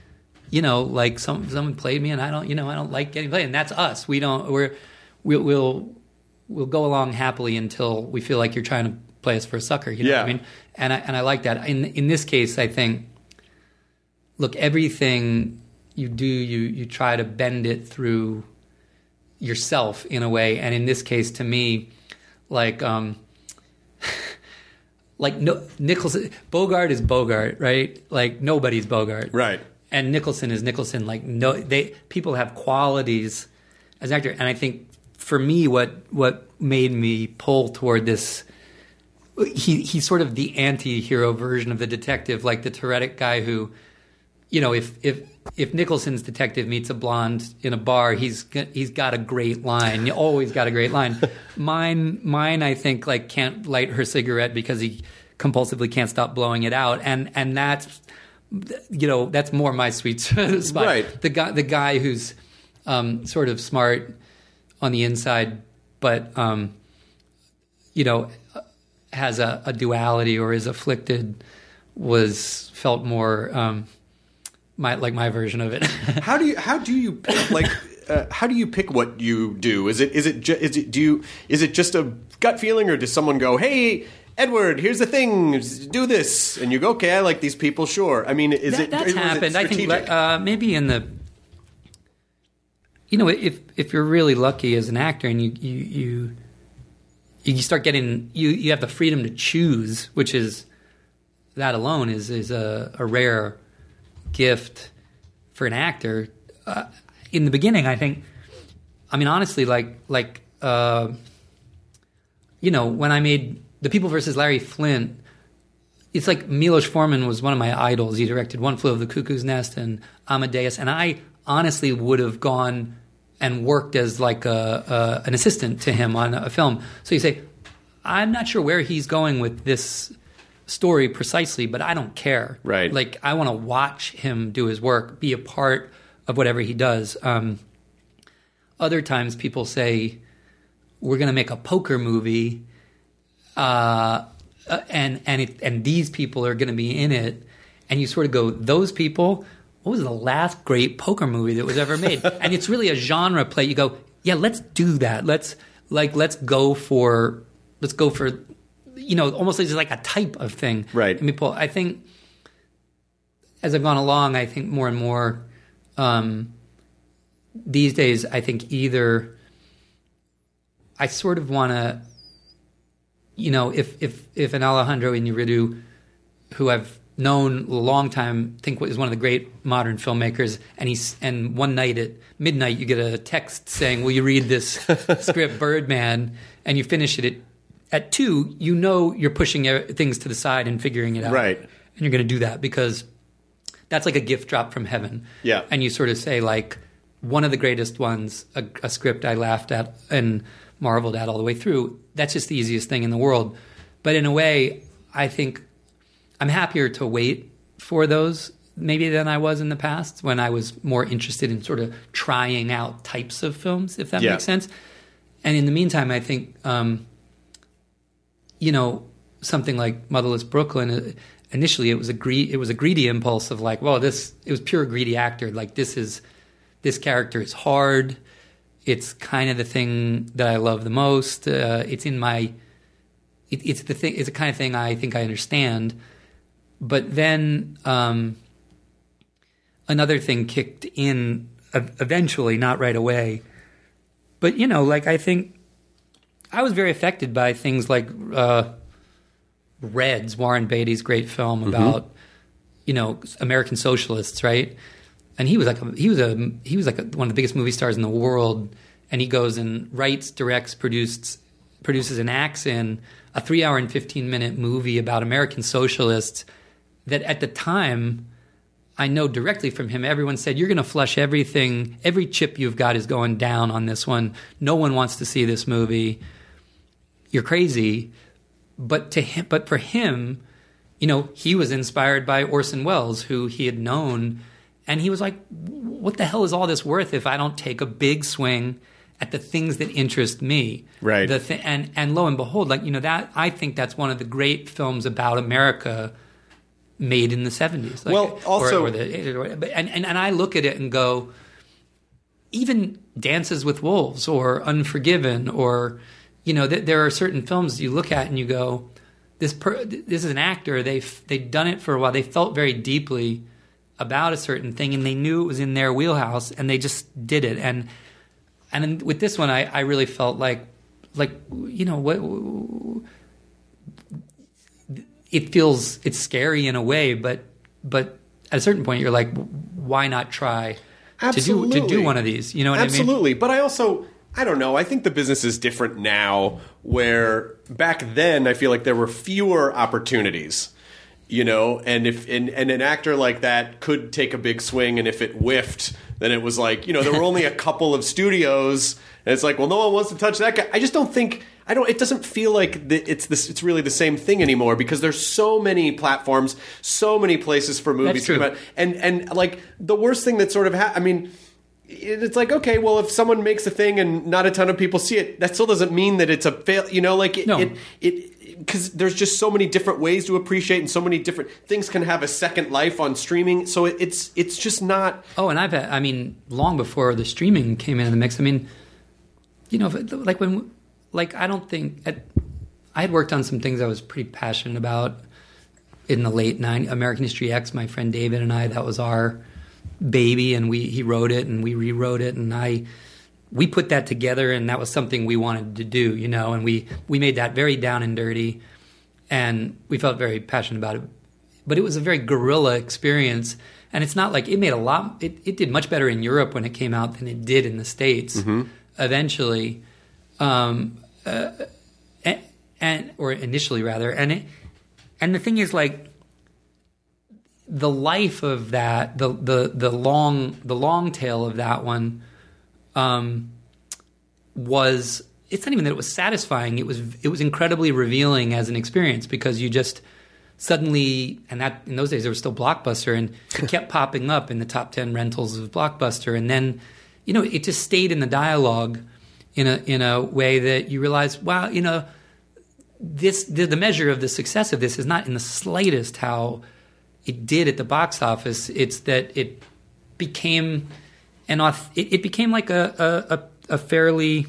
[SPEAKER 4] you know, like some someone played me and I don't, you know, I don't like getting played, and that's us. We don't. We're we'll we'll we'll go along happily until we feel like you're trying to play us for a sucker. You know
[SPEAKER 2] yeah.
[SPEAKER 4] what I mean? And I and I like that. In in this case, I think, look, everything you do, you you try to bend it through yourself in a way, and in this case, to me, like um, like no Nicholson, Bogart is Bogart, right? Like nobody's Bogart,
[SPEAKER 2] right?
[SPEAKER 4] And Nicholson is Nicholson. Like no, they people have qualities as an actor, and I think for me, what what made me pull toward this. He he's sort of the anti-hero version of the detective, like the Tourettic guy who, you know, if if if Nicholson's detective meets a blonde in a bar, he's he's got a great line. You always got a great line. mine mine I think like can't light her cigarette because he compulsively can't stop blowing it out, and and that's, you know, that's more my sweet spot.
[SPEAKER 2] Right.
[SPEAKER 4] The guy the guy who's um, sort of smart on the inside, but um, you know, has a, a duality or is afflicted, was felt more um, my like my version of it.
[SPEAKER 2] how do you how do you pick, like uh, how do you pick what you do? Is it is it ju- is it do you is it just a gut feeling, or does someone go, "Hey, Edward, here's the thing, do this," and you go, "Okay, I like these people, sure." I mean, is
[SPEAKER 4] that,
[SPEAKER 2] it
[SPEAKER 4] that's
[SPEAKER 2] is it
[SPEAKER 4] happened? I think
[SPEAKER 2] strategic?
[SPEAKER 4] uh, maybe in the, you know, if if you're really lucky as an actor and you you you, you start getting you you have the freedom to choose, which is that alone is is a, a rare gift for an actor. Uh, in the beginning, I think, I mean, honestly, like like uh, you know, when I made The People versus Larry Flint, it's like Milos Forman was one of my idols. He directed One Flew Over the Cuckoo's Nest and Amadeus, and I honestly would have gone and worked as like a, a an assistant to him on a film. So you say, I'm not sure where he's going with this story precisely, but I don't care.
[SPEAKER 2] Right.
[SPEAKER 4] Like, I want to watch him do his work, be a part of whatever he does. Um, other times people say, we're going to make a poker movie, uh, and and it, and these people are going to be in it. And you sort of go, those people, what was the last great poker movie that was ever made? And it's really a genre play. You go, yeah, let's do that. Let's like let's go for let's go for you know, almost like a type of thing.
[SPEAKER 2] Right.
[SPEAKER 4] I mean, Paul, I think as I've gone along, I think more and more um, these days, I think either I sort of want to, you know, if if if an Alejandro Iñárritu, who I've known a long time, think is one of the great modern filmmakers, and he's and one night at midnight you get a text saying, "Will you read this script, Birdman?" and you finish it at At two, you know you're pushing things to the side and figuring it out.
[SPEAKER 2] Right.
[SPEAKER 4] And you're going to do that because that's like a gift drop from heaven.
[SPEAKER 2] Yeah.
[SPEAKER 4] And you sort of say, like, one of the greatest ones, a, a script I laughed at and marveled at all the way through, that's just the easiest thing in the world. But in a way, I think I'm happier to wait for those maybe than I was in the past when I was more interested in sort of trying out types of films, if that
[SPEAKER 2] Yeah.
[SPEAKER 4] makes sense. And in the meantime, I think... Um, you know, something like Motherless Brooklyn, initially it was a gre- it was a greedy impulse of like, well, this it was pure greedy actor. Like this is this character is hard. It's kind of the thing that I love the most. Uh, it's in my, it, it's the thing. It's the kind of thing I think I understand. But then um, another thing kicked in eventually, not right away. But you know, like I think. I was very affected by things like uh, Reds, Warren Beatty's great film about, mm-hmm. you know, American socialists, right? And he was like a, he was a he was like a, one of the biggest movie stars in the world, and he goes and writes, directs, produced, produces, and acts in a three-hour and fifteen-minute movie about American socialists. That at the time, I know directly from him, everyone said, "You're going to flush everything. Every chip you've got is going down on this one. No one wants to see this movie. You're crazy." But to him, but for him, you know, he was inspired by Orson Welles, who he had known, and he was like, "What the hell is all this worth if I don't take a big swing at the things that interest me?"
[SPEAKER 2] Right.
[SPEAKER 4] The th- and and lo and behold, like you know that I think that's one of the great films about America made in the seventies. Like,
[SPEAKER 2] well, also,
[SPEAKER 4] or, or the, or, and, and and I look at it and go, even Dances with Wolves or Unforgiven, or you know, th- there are certain films you look at and you go, this per- this is an actor. They've they've done it for a while. They felt very deeply about a certain thing, and they knew it was in their wheelhouse, and they just did it. And and with this one, I, I really felt like like you know what. It feels it's scary in a way, but but at a certain point, you're like, why not try
[SPEAKER 2] Absolutely.
[SPEAKER 4] to do to do one of these? You know what
[SPEAKER 2] Absolutely.
[SPEAKER 4] I mean?
[SPEAKER 2] But I also, I don't know. I think the business is different now. Where back then, I feel like there were fewer opportunities. You know, and if and, and an actor like that could take a big swing, and if it whiffed, then it was like, you know, there were only a couple of studios, and it's like, well, no one wants to touch that guy. I just don't think. I don't. It doesn't feel like the, it's this. It's really the same thing anymore because there's so many platforms, so many places for movies to come out, and and like the worst thing that sort of ha- I mean, it's like, okay, well, if someone makes a thing and not a ton of people see it, that still doesn't mean that it's a fail. You know, like it,
[SPEAKER 4] no.
[SPEAKER 2] it, it because there's just so many different ways to appreciate, and so many different things can have a second life on streaming. So it, it's it's just not.
[SPEAKER 4] Oh, and I've had, I mean, long before the streaming came into the mix. I mean, you know, like when. Like, I don't think... I had worked on some things I was pretty passionate about in the late nineties. American History X, my friend David and I, that was our baby, and we he wrote it, and we rewrote it, and I... We put that together, and that was something we wanted to do, you know, and we, we made that very down and dirty, and we felt very passionate about it. But it was a very guerrilla experience, and it's not like... It made a lot... It, it did much better in Europe when it came out than it did in the States, mm-hmm. eventually... Um, Uh, and, and or initially rather, and it, and the thing is, like, the life of that, the the the long the long tail of that one, um, was it's not even that it was satisfying. It was it was incredibly revealing as an experience because you just suddenly, and that in those days there was still Blockbuster, and it kept popping up in the top ten rentals of Blockbuster, and then you know it just stayed in the dialogue. In a in a way that you realize, wow, you know, this the, the measure of the success of this is not in the slightest how it did at the box office. It's that it became an it, it became like a a, a fairly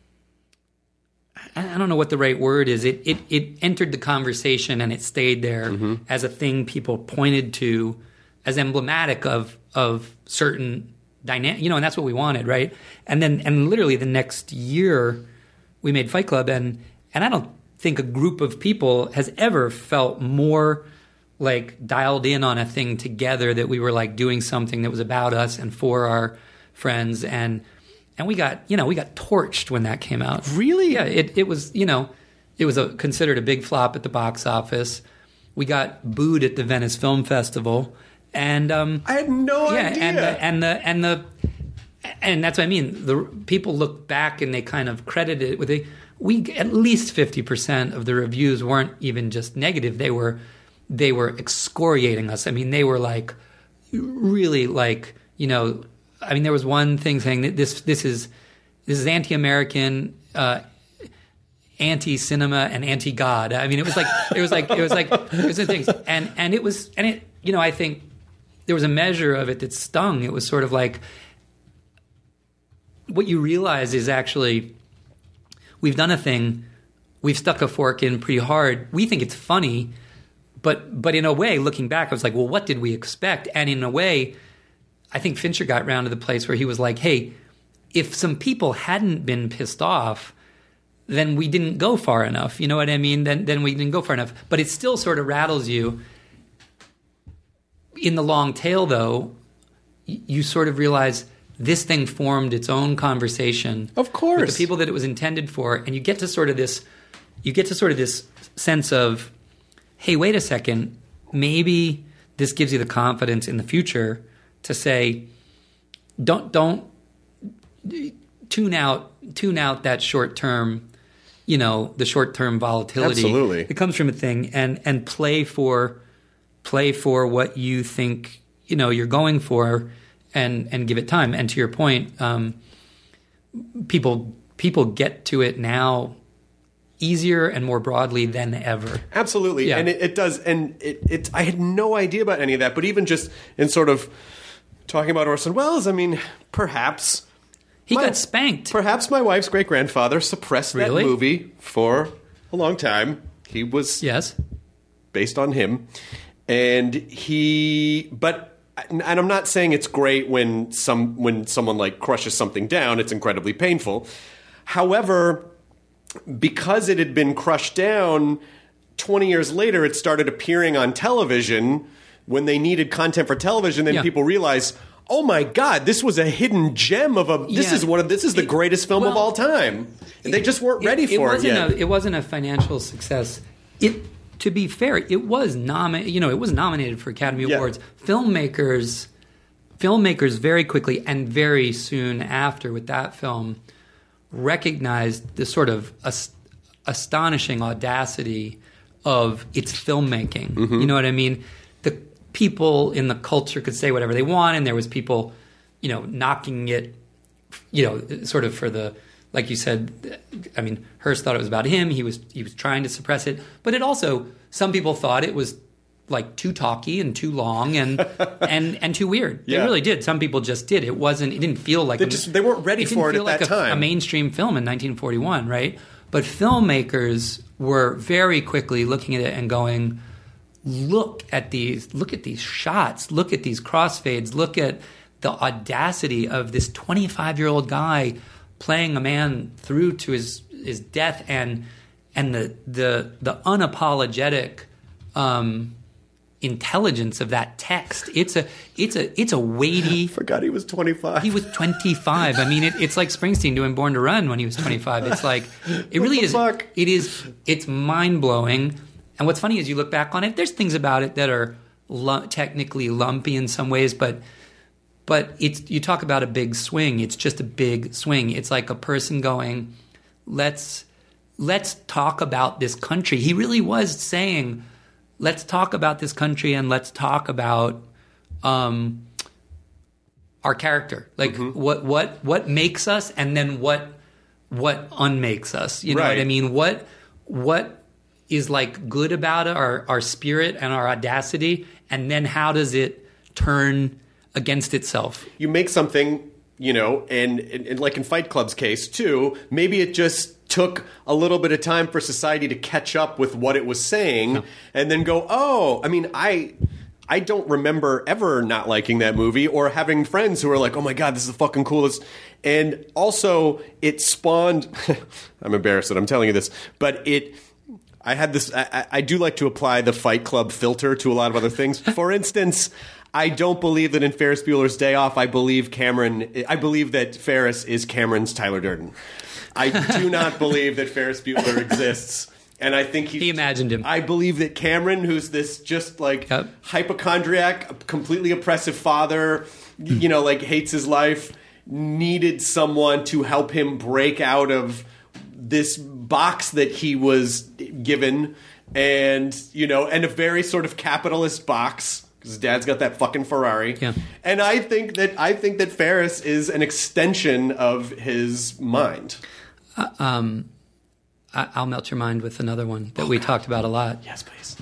[SPEAKER 4] I don't know what the right word is. It it it entered the conversation and it stayed there mm-hmm. as a thing people pointed to as emblematic of of certain. Dynamic, you know, and that's what we wanted, right? And then, and literally the next year, we made Fight Club, and and I don't think a group of people has ever felt more like dialed in on a thing together, that we were like doing something that was about us and for our friends, and and we got, you know, we got torched when that came out.
[SPEAKER 2] Really?
[SPEAKER 4] Yeah, it it was, you know, it was a, considered a big flop at the box office. We got booed at the Venice Film Festival. And um,
[SPEAKER 2] I had no
[SPEAKER 4] yeah,
[SPEAKER 2] idea.
[SPEAKER 4] and the, and the and the and that's what I mean. The people look back and they kind of credit it with a we at least fifty percent of the reviews weren't even just negative. They were they were excoriating us. I mean, they were like really like, you know, I mean, there was one thing saying that this this is this is anti-American, uh, anti-cinema, and anti-God. I mean, it was like it was like it was like it was the things, and and it was and it you know I think. There was a measure of it that stung. It was sort of like what you realize is actually we've done a thing, we've stuck a fork in pretty hard. We think it's funny, but but in a way, looking back, I was like, well, what did we expect? And in a way, I think Fincher got round to the place where he was like, hey, if some people hadn't been pissed off, then we didn't go far enough. You know what I mean? Then then we didn't go far enough. But it still sort of rattles you. In the long tail, though, you sort of realize this thing formed its own conversation.
[SPEAKER 2] Of course.
[SPEAKER 4] With the people that it was intended for. And you get to sort of this, you get to sort of this sense of, hey, wait a second, maybe this gives you the confidence in the future to say, don't, don't tune out, tune out that short term, you know, the short term volatility.
[SPEAKER 2] Absolutely.
[SPEAKER 4] It comes from a thing and, and play for, play for what you think, you know, you're going for, and, and give it time. And to your point, um, people people get to it now easier and more broadly than ever.
[SPEAKER 2] Absolutely.
[SPEAKER 4] Yeah.
[SPEAKER 2] And it, it does. And it, it, I had no idea about any of that. But even just in sort of talking about Orson Welles, I mean, perhaps...
[SPEAKER 4] He
[SPEAKER 2] my,
[SPEAKER 4] got spanked.
[SPEAKER 2] Perhaps my wife's great-grandfather suppressed
[SPEAKER 4] Really?
[SPEAKER 2] that movie for a long time. He was
[SPEAKER 4] Yes.
[SPEAKER 2] based on him. And he... But... And I'm not saying it's great when some when someone like crushes something down. It's incredibly painful. However, because it had been crushed down, twenty years later, it started appearing on television when they needed content for television. Then
[SPEAKER 4] Yeah.
[SPEAKER 2] people realized, oh my God, this was a hidden gem of a. This
[SPEAKER 4] Yeah.
[SPEAKER 2] is one of this is the
[SPEAKER 4] It-
[SPEAKER 2] greatest film of
[SPEAKER 4] well,
[SPEAKER 2] all time. And they just weren't ready
[SPEAKER 4] it, it
[SPEAKER 2] for it
[SPEAKER 4] wasn't
[SPEAKER 2] yet.
[SPEAKER 4] A, it wasn't a financial success. It, to be fair, it was nomi- You know, it was nominated for Academy
[SPEAKER 2] Yeah.
[SPEAKER 4] Awards. Filmmakers, filmmakers, very quickly and very soon after, with that film, recognized the sort of ast- astonishing audacity of its filmmaking.
[SPEAKER 2] Mm-hmm.
[SPEAKER 4] You know what I mean? The people in the culture could say whatever they want, and there was people, you know, knocking it, you know, sort of for the, like you said, I mean, Hearst thought it was about him. He was he was trying to suppress it, but it also, some people thought it was like too talky and too long and and and too weird.
[SPEAKER 2] Yeah.
[SPEAKER 4] They really did. Some people just did. It wasn't. It didn't feel like
[SPEAKER 2] They
[SPEAKER 4] a-
[SPEAKER 2] just- they weren't ready
[SPEAKER 4] it didn't
[SPEAKER 2] for it
[SPEAKER 4] feel
[SPEAKER 2] at
[SPEAKER 4] like
[SPEAKER 2] that
[SPEAKER 4] a,
[SPEAKER 2] time.
[SPEAKER 4] A mainstream film in nineteen forty-one, right? But filmmakers were very quickly looking at it and going, look at these, look at these shots, look at these crossfades, look at the audacity of this twenty-five-year-old guy playing a man through to his his death, and and the the the unapologetic um, intelligence of that text. It's a it's a it's a weighty.
[SPEAKER 2] Forgot he was twenty-five.
[SPEAKER 4] He was twenty-five. I mean, it, it's like Springsteen doing Born to Run when he was twenty-five. It's like, it really
[SPEAKER 2] the
[SPEAKER 4] is.
[SPEAKER 2] fuck?
[SPEAKER 4] It is. It's mind blowing. And what's funny is you look back on it. There's things about it that are lu- technically lumpy in some ways, but but it's you talk about a big swing. It's just a big swing. It's like a person going, let's let's talk about this country. He really was saying, let's talk about this country and let's talk about. Um, our character, like
[SPEAKER 2] Mm-hmm.
[SPEAKER 4] what what what makes us, and then what what unmakes us. You know
[SPEAKER 2] Right.
[SPEAKER 4] what I mean? What what is like good about our our spirit and our audacity, and then how does it turn against itself?
[SPEAKER 2] You make something, you know, and, and, and like in Fight Club's case too, maybe it just took a little bit of time for society to catch up with what it was saying,
[SPEAKER 4] No.
[SPEAKER 2] and then go, oh, I mean, I. I don't remember ever not liking that movie or having friends who are like, oh my God, this is the fucking coolest. And also it spawned, I'm embarrassed that I'm telling you this, but it, I had this, I, I do like to apply the Fight Club filter to a lot of other things. For instance, I don't believe that in Ferris Bueller's Day Off, I believe Cameron, I believe that Ferris is Cameron's Tyler Durden. I do not believe that Ferris Bueller exists. And I think he's,
[SPEAKER 4] He imagined him.
[SPEAKER 2] I believe that Cameron, who's this just like
[SPEAKER 4] Yep.
[SPEAKER 2] hypochondriac, completely oppressive father, you know, like hates his life, needed someone to help him break out of this box that he was given, and you know, and a very sort of capitalist box. Because his dad's got that fucking Ferrari.
[SPEAKER 4] Yeah.
[SPEAKER 2] And I think that I think that Ferris is an extension of his mind.
[SPEAKER 4] Um, I, I'll melt your mind with another one that we talked about a lot.
[SPEAKER 2] Yes, please.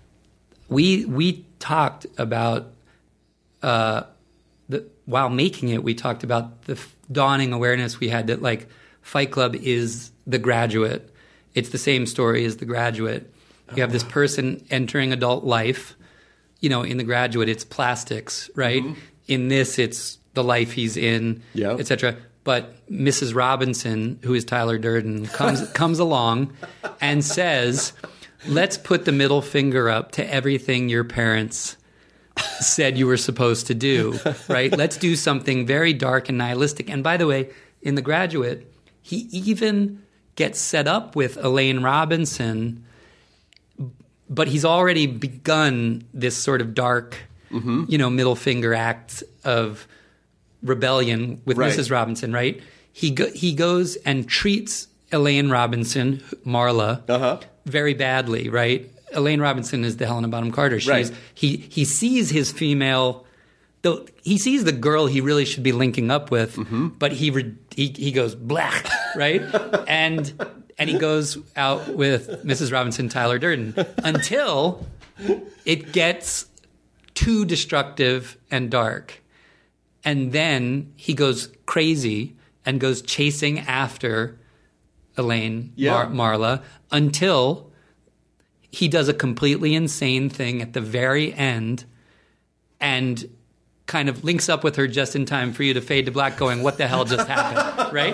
[SPEAKER 4] We we talked about uh, the while making it. We talked about the f- dawning awareness we had that like Fight Club is The Graduate. It's the same story as The Graduate. You have this person entering adult life. You know, in The Graduate, it's plastics, right?
[SPEAKER 2] Mm-hmm.
[SPEAKER 4] In this, it's the life he's in,
[SPEAKER 2] Yeah.
[SPEAKER 4] et cetera. But Missus Robinson, who is Tyler Durden, comes comes along and says, let's put the middle finger up to everything your parents said you were supposed to do, right? Let's do something very dark and nihilistic. And by the way, in The Graduate, he even gets set up with Elaine Robinson, but he's already begun this sort of dark,
[SPEAKER 2] Mm-hmm.
[SPEAKER 4] you know, middle finger act of rebellion with
[SPEAKER 2] Right.
[SPEAKER 4] Missus Robinson, right? He go- he goes and treats Elaine Robinson, Marla,
[SPEAKER 2] Uh-huh.
[SPEAKER 4] very badly, right? Elaine Robinson is the Helena Bonham Carter. She's,
[SPEAKER 2] Right.
[SPEAKER 4] He he sees his female, though he sees the girl he really should be linking up with,
[SPEAKER 2] Mm-hmm.
[SPEAKER 4] but he re- he he goes black, right? and and he goes out with Missus Robinson, Tyler Durden, until it gets too destructive and dark. And then he goes crazy and goes chasing after Elaine
[SPEAKER 2] Yeah.
[SPEAKER 4] Mar- Marla until he does a completely insane thing at the very end and kind of links up with her just in time for you to fade to black going, what the hell just happened, right?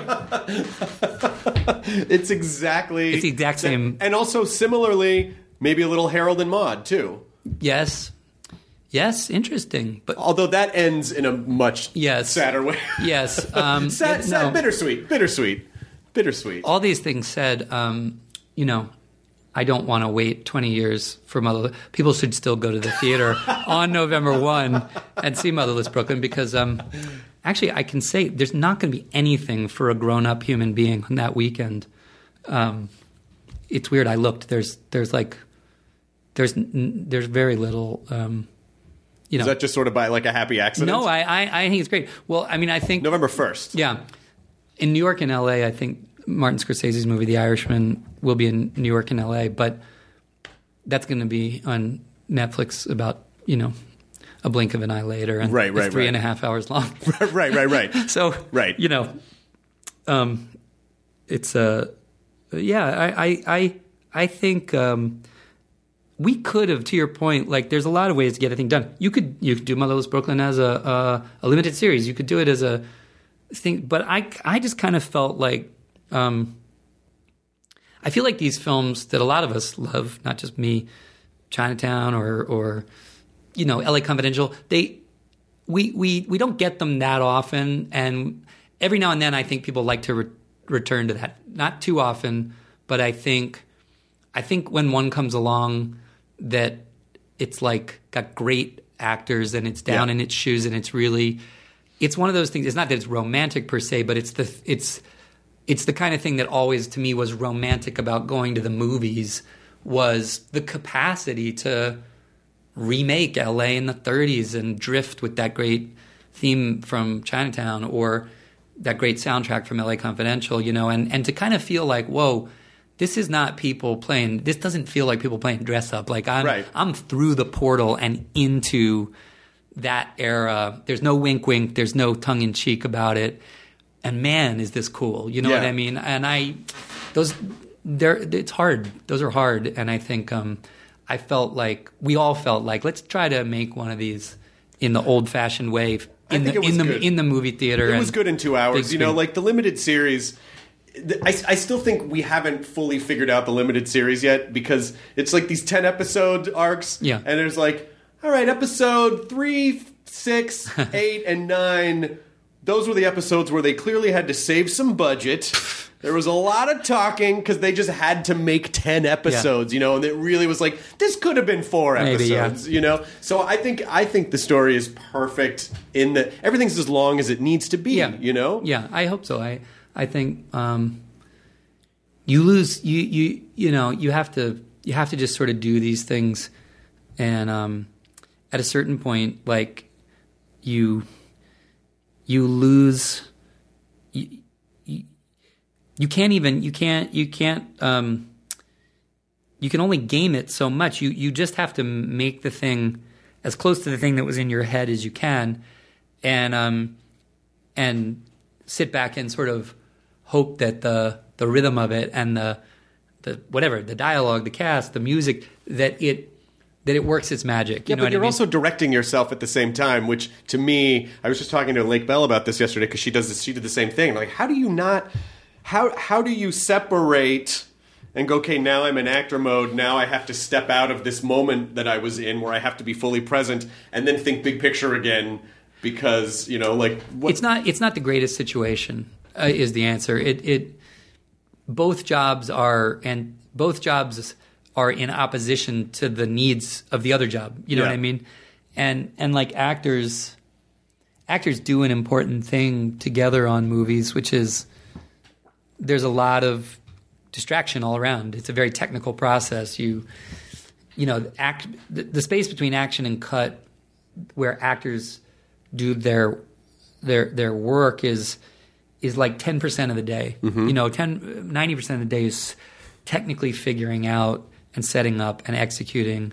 [SPEAKER 2] It's exactly...
[SPEAKER 4] It's the exact same.
[SPEAKER 2] And also, similarly, maybe a little Harold and Maude, too.
[SPEAKER 4] Yes. Yes, interesting. But
[SPEAKER 2] Although that ends in a much
[SPEAKER 4] Yes.
[SPEAKER 2] sadder way.
[SPEAKER 4] yes. Um,
[SPEAKER 2] sad,
[SPEAKER 4] it-
[SPEAKER 2] sad,
[SPEAKER 4] no.
[SPEAKER 2] bittersweet, bittersweet, bittersweet.
[SPEAKER 4] All these things said, um, you know, I don't want to wait twenty years for Motherless. People should still go to the theater on November first and see Motherless Brooklyn because um, actually I can say there's not going to be anything for a grown-up human being on that weekend. Um, it's weird. I looked. There's there's like there's there's very little. Um, you know,
[SPEAKER 2] Is that just sort of by like a happy accident?
[SPEAKER 4] no, I, I I think it's great. Well, I mean, I think
[SPEAKER 2] November first.
[SPEAKER 4] yeah. In New York and L A, I think Martin Scorsese's movie, The Irishman, will be in New York and L A, but that's going to be on Netflix about, you know, a blink of an eye later. And
[SPEAKER 2] Right,
[SPEAKER 4] it's
[SPEAKER 2] right,
[SPEAKER 4] three
[SPEAKER 2] right.
[SPEAKER 4] and a half hours long.
[SPEAKER 2] right, right, right.
[SPEAKER 4] So,
[SPEAKER 2] Right.
[SPEAKER 4] you know, um, it's a, uh, yeah, I, I, I, I think um, we could have, to your point, like there's a lot of ways to get a thing done. You could, you could do Motherless Brooklyn as a, a, a limited series. You could do it as a thing, but I, I just kind of felt like, um, I feel like these films that a lot of us love, not just me, Chinatown or, or you know, L A Confidential, they, we, we, we don't get them that often. And every now and then I think people like to re- return to that. Not too often, but I think, I think when one comes along that it's like got great actors and it's down
[SPEAKER 2] Yeah.
[SPEAKER 4] in its shoes and it's really, it's one of those things. It's not that it's romantic per se, but it's the, it's, it's the kind of thing that always to me was romantic about going to the movies was the capacity to remake L A in the thirties and drift with that great theme from Chinatown or that great soundtrack from L A Confidential, you know, and, and to kind of feel like, whoa, this is not people playing, this doesn't feel like people playing dress up. Like I'm,
[SPEAKER 2] Right.
[SPEAKER 4] I'm through the portal and into that era. There's no wink wink. There's no tongue in cheek about it. And man, is this cool. You know
[SPEAKER 2] Yeah.
[SPEAKER 4] what I mean? And I, those, they're, it's hard. Those are hard. And I think um, I felt like, we all felt like, let's try to make one of these in the old fashioned way in
[SPEAKER 2] I think
[SPEAKER 4] the,
[SPEAKER 2] it was
[SPEAKER 4] in the,
[SPEAKER 2] good.
[SPEAKER 4] in the movie theater.
[SPEAKER 2] It
[SPEAKER 4] and
[SPEAKER 2] was good in two hours.
[SPEAKER 4] big
[SPEAKER 2] You know,
[SPEAKER 4] screen.
[SPEAKER 2] like the limited series. th- I, I still think we haven't fully figured out the limited series yet because it's like these ten episode arcs.
[SPEAKER 4] Yeah.
[SPEAKER 2] And there's like, all right, episode three, six, eight, and nine. Those were the episodes where they clearly had to save some budget. There was a lot of talking because they just had to make ten episodes, you know, and it really was like, this could have been four
[SPEAKER 4] Maybe,
[SPEAKER 2] episodes,
[SPEAKER 4] yeah.
[SPEAKER 2] you know? So I think I think the story is perfect in that everything's as long as it needs to be,
[SPEAKER 4] Yeah.
[SPEAKER 2] you know?
[SPEAKER 4] Yeah, I hope so. I I think um, you lose you you you know you have to you have to just sort of do these things, and um, at a certain point, like you you lose you, you, you can't even you can't you can't um, you can only game it so much. You you just have to make the thing as close to the thing that was in your head as you can, and um, and sit back and sort of hope that the the rhythm of it and the the whatever the dialogue, the cast, the music, that it that it works its magic. You
[SPEAKER 2] Yeah,
[SPEAKER 4] know
[SPEAKER 2] but
[SPEAKER 4] what
[SPEAKER 2] you're
[SPEAKER 4] I mean?
[SPEAKER 2] also directing yourself at the same time, which to me, I was just talking to Lake Bell about this yesterday because she does this, she did the same thing. Like, how do you not, how how do you separate and go, okay, now I'm in actor mode, now I have to step out of this moment that I was in where I have to be fully present and then think big picture again because, you know, like, what?
[SPEAKER 4] It's not it's not the greatest situation uh, is the answer. It it both jobs are and both jobs are in opposition to the needs of the other job. You know
[SPEAKER 2] Yeah.
[SPEAKER 4] what I mean? And and like actors actors do an important thing together on movies, which is there's a lot of distraction all around. It's a very technical process. You you know, act the, the space between action and cut where actors do their their their work is is like ten percent of the day.
[SPEAKER 2] Mm-hmm.
[SPEAKER 4] You know, ten, ninety percent of the day is technically figuring out and setting up and executing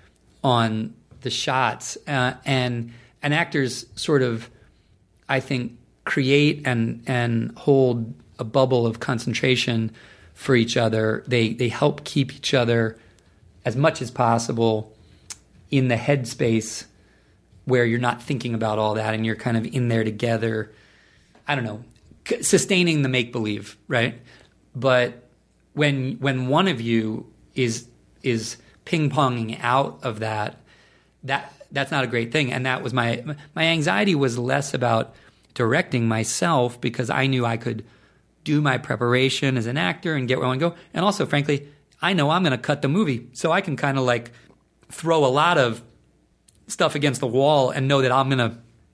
[SPEAKER 4] on the shots. Uh, and and actors sort of, I think, create and and hold a bubble of concentration for each other. They they help keep each other as much as possible in the headspace where you're not thinking about all that and you're kind of in there together. I don't know, c- sustaining the make-believe, right? But when when one of you is is ping-ponging out of that, that that's not a great thing. And that was my my anxiety was less about directing myself because I knew I could do my preparation as an actor and get where I want to go. And also, frankly, I know I'm going to cut the movie. So I can kind of like throw a lot of stuff against the wall and know that I'm going to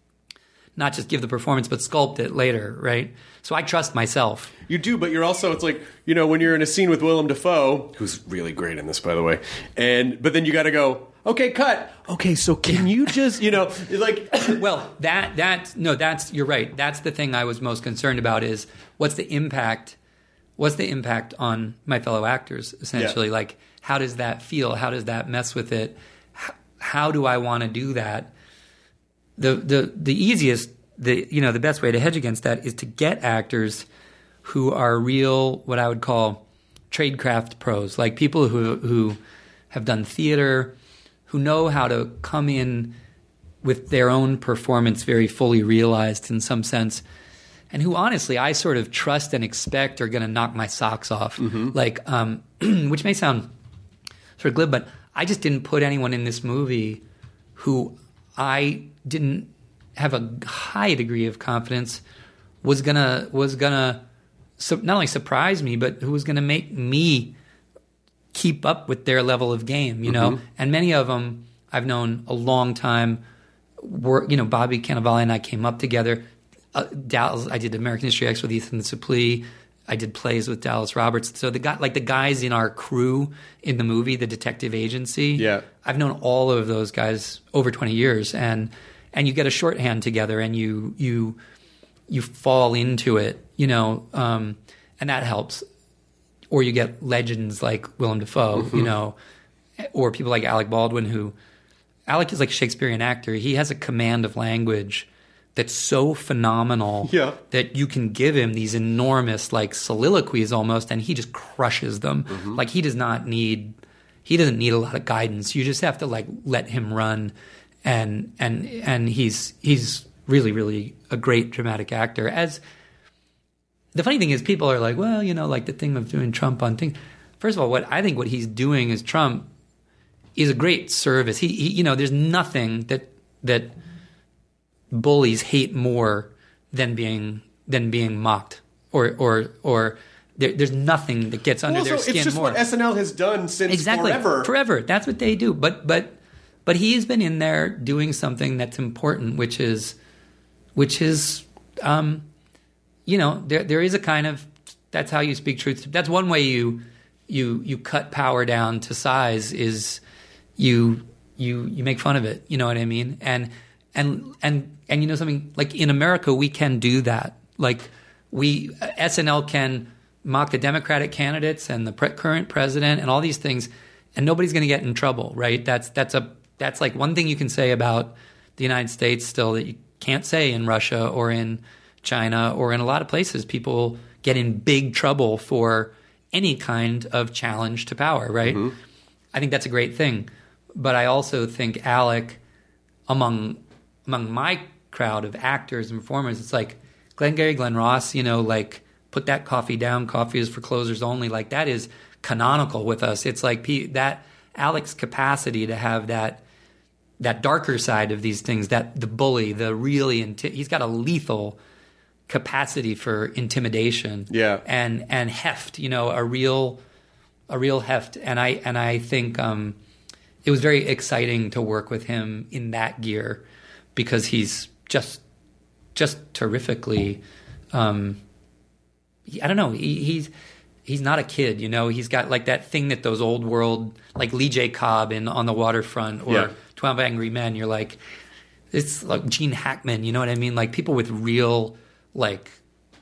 [SPEAKER 4] not just give the performance, but sculpt it later, right? So I trust myself.
[SPEAKER 2] You do, but you're also, it's like, you know, when you're in a scene with Willem Dafoe, who's really great in this, by the way, and but then you got to go, okay, cut. Okay, so can you just, you know, like...
[SPEAKER 4] Well, that, that, no, that's, you're right. That's the thing I was most concerned about is what's the impact, what's the impact on my fellow actors, essentially?
[SPEAKER 2] Yeah.
[SPEAKER 4] Like, how does that feel? How does that mess with it? How, how do I want to do that? The, the, the easiest, the, you know, the best way to hedge against that is to get actors who are real, what I would call tradecraft pros, like people who, who have done theater, who know how to come in with their own performance very fully realized in some sense, and who honestly I sort of trust and expect are going to knock my socks off. Mm-hmm. Like, um, which may sound sort of glib, but I just didn't put anyone in this movie who I didn't have a high degree of confidence was gonna was gonna so not only surprise me, but who was gonna make me keep up with their level of game, you know? Mm-hmm. And many of them I've known a long time. Work, you know, Bobby Cannavale and I came up together. Uh, Dallas, I did American History X with Ethan Suplee. I did plays with Dallas Roberts. So the guy, like the guys in our crew in the movie, the detective agency.
[SPEAKER 2] Yeah,
[SPEAKER 4] I've known all of those guys over twenty years, and and you get a shorthand together, and you you you fall into it, you know, um, and that helps. Or you get legends like Willem Dafoe, mm-hmm. you know, or people like Alec Baldwin, who Alec is like a Shakespearean actor. He has a command of language that's so phenomenal
[SPEAKER 2] yeah.
[SPEAKER 4] that you can give him these enormous like soliloquies almost, and he just crushes them. Mm-hmm. Like he does not need, he doesn't need a lot of guidance. You just have to like let him run, and and and he's he's really really a great dramatic actor. As the funny thing is, people are like, well, you know, like the thing of doing Trump on things. First of all, what I think what he's doing as Trump is a great service. He, he you know, there's nothing that that bullies hate more than being than being mocked, or or or there, there's nothing that gets under
[SPEAKER 2] well,
[SPEAKER 4] their
[SPEAKER 2] so
[SPEAKER 4] skin
[SPEAKER 2] it's just
[SPEAKER 4] more.
[SPEAKER 2] what S N L has done since
[SPEAKER 4] exactly.
[SPEAKER 2] forever.
[SPEAKER 4] Forever. That's what they do. But but but he's been in there doing something that's important, which is which is um, you know, there there is a kind of, that's how you speak truth. That's one way you you you cut power down to size, is you you you make fun of it. You know what I mean? And and and and you know something, like in America we can do that. Like we S N L can mock the Democratic candidates and the pre- current president and all these things, and nobody's going to get in trouble, right? That's that's a that's like one thing you can say about the United States still that you can't say in Russia or in China or in a lot of places. People get in big trouble for any kind of challenge to power, right? Mm-hmm. I think that's a great thing. But I also think Alec, among among my crowd of actors and performers, it's like Glengarry Glen Ross, you know, like put that coffee down, coffee is for closers only. Like that is canonical with us. It's like that Alec's capacity to have that that darker side of these things, that the bully, the really, inti- he's got a lethal capacity for intimidation,
[SPEAKER 2] yeah,
[SPEAKER 4] and and heft, you know, a real a real heft. And I and I think um, it was very exciting to work with him in that gear, because he's just just terrifically. Um, he, I don't know. He, he's he's not a kid, you know. He's got like that thing that those old world, like Lee J. Cobb in On the Waterfront or
[SPEAKER 2] yeah.
[SPEAKER 4] twelve Angry Men. You're like, it's like Gene Hackman. You know what I mean? Like people with real like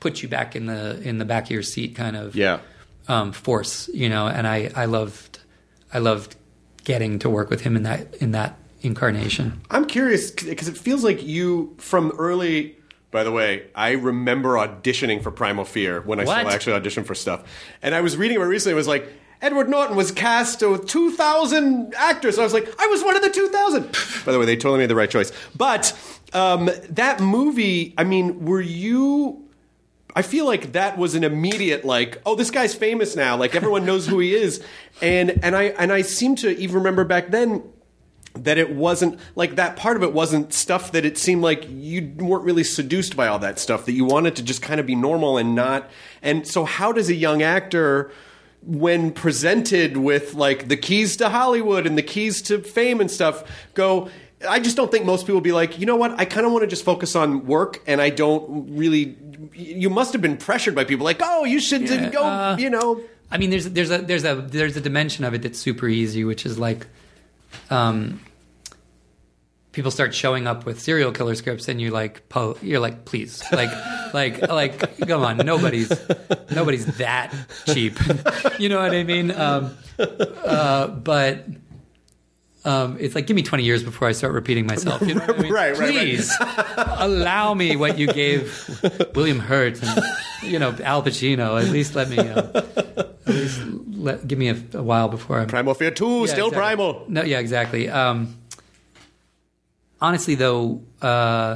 [SPEAKER 4] put you back in the in the back of your seat kind of
[SPEAKER 2] Yeah.
[SPEAKER 4] um, force, you know. And I, I loved I loved getting to work with him in that in that incarnation.
[SPEAKER 2] I'm curious because it feels like you from early. By the way, I remember auditioning for Primal Fear when I
[SPEAKER 4] What?
[SPEAKER 2] still actually auditioned for stuff, and I was reading about it recently. It was like Edward Norton was cast with two thousand actors. So I was like, I was one of the two thousand. By the way, they totally made the right choice. But um, that movie, I mean, were you? I feel like that was an immediate like, oh, this guy's famous now. Like everyone knows who he is, and and I and I seem to even remember back then that it wasn't like that part of it wasn't stuff that it seemed like you weren't really seduced by all that stuff, that you wanted to just kind of be normal and not. And so how does a young actor, when presented with like the keys to Hollywood and the keys to fame and stuff, go, I just don't think most people be like, you know what, I kind of want to just focus on work and I don't really, you must have been pressured by people like, oh, you should
[SPEAKER 4] Yeah,
[SPEAKER 2] go,
[SPEAKER 4] uh,
[SPEAKER 2] you know.
[SPEAKER 4] I mean, there's there's a there's a there's a dimension of it that's super easy, which is like, um, people start showing up with serial killer scripts, and you like, po- you're like, please, like, like, like, come on, nobody's nobody's that cheap, you know what I mean? Um, uh, but. Um, it's like, give me twenty years before I start repeating myself. You know what I mean?
[SPEAKER 2] Right, right,
[SPEAKER 4] Please allow me what you gave William Hurt and, you know, Al Pacino. At least let me, uh, at least let, give me a, a while before I'm...
[SPEAKER 2] Primal Fear two,
[SPEAKER 4] Yeah,
[SPEAKER 2] still
[SPEAKER 4] exactly.
[SPEAKER 2] primal.
[SPEAKER 4] No, yeah, exactly. Um, honestly, though, uh,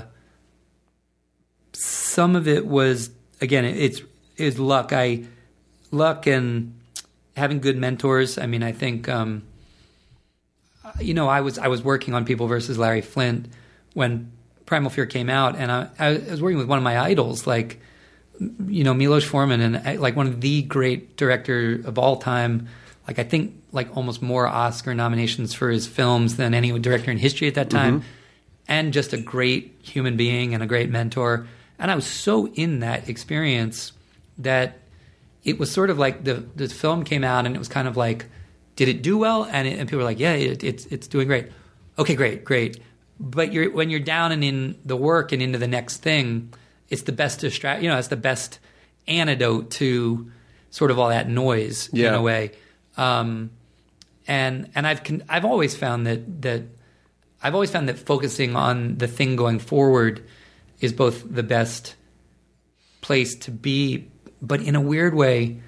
[SPEAKER 4] some of it was, again, it's, it's luck. I, luck and having good mentors. I mean, I think... Um, You know, I was I was working on People versus Larry Flint when Primal Fear came out, and I, I was working with one of my idols, like, you know, Milos Forman, and like one of the great director of all time. Like, I think like almost more Oscar nominations for his films than any director in history at that time, mm-hmm. and just a great human being and a great mentor. And I was so in that experience that it was sort of like the the film came out, and it was kind of like, did it do well? And, it, and people were like, yeah, it, it's it's doing great. Okay, great, great. But you're when you're down and in the work and into the next thing, it's the best distract. You know, it's the best antidote to sort of all that noise
[SPEAKER 2] yeah.
[SPEAKER 4] in a way. Um, and and I've con- I've always found that that I've always found that focusing on the thing going forward is both the best place to be, but in a weird way,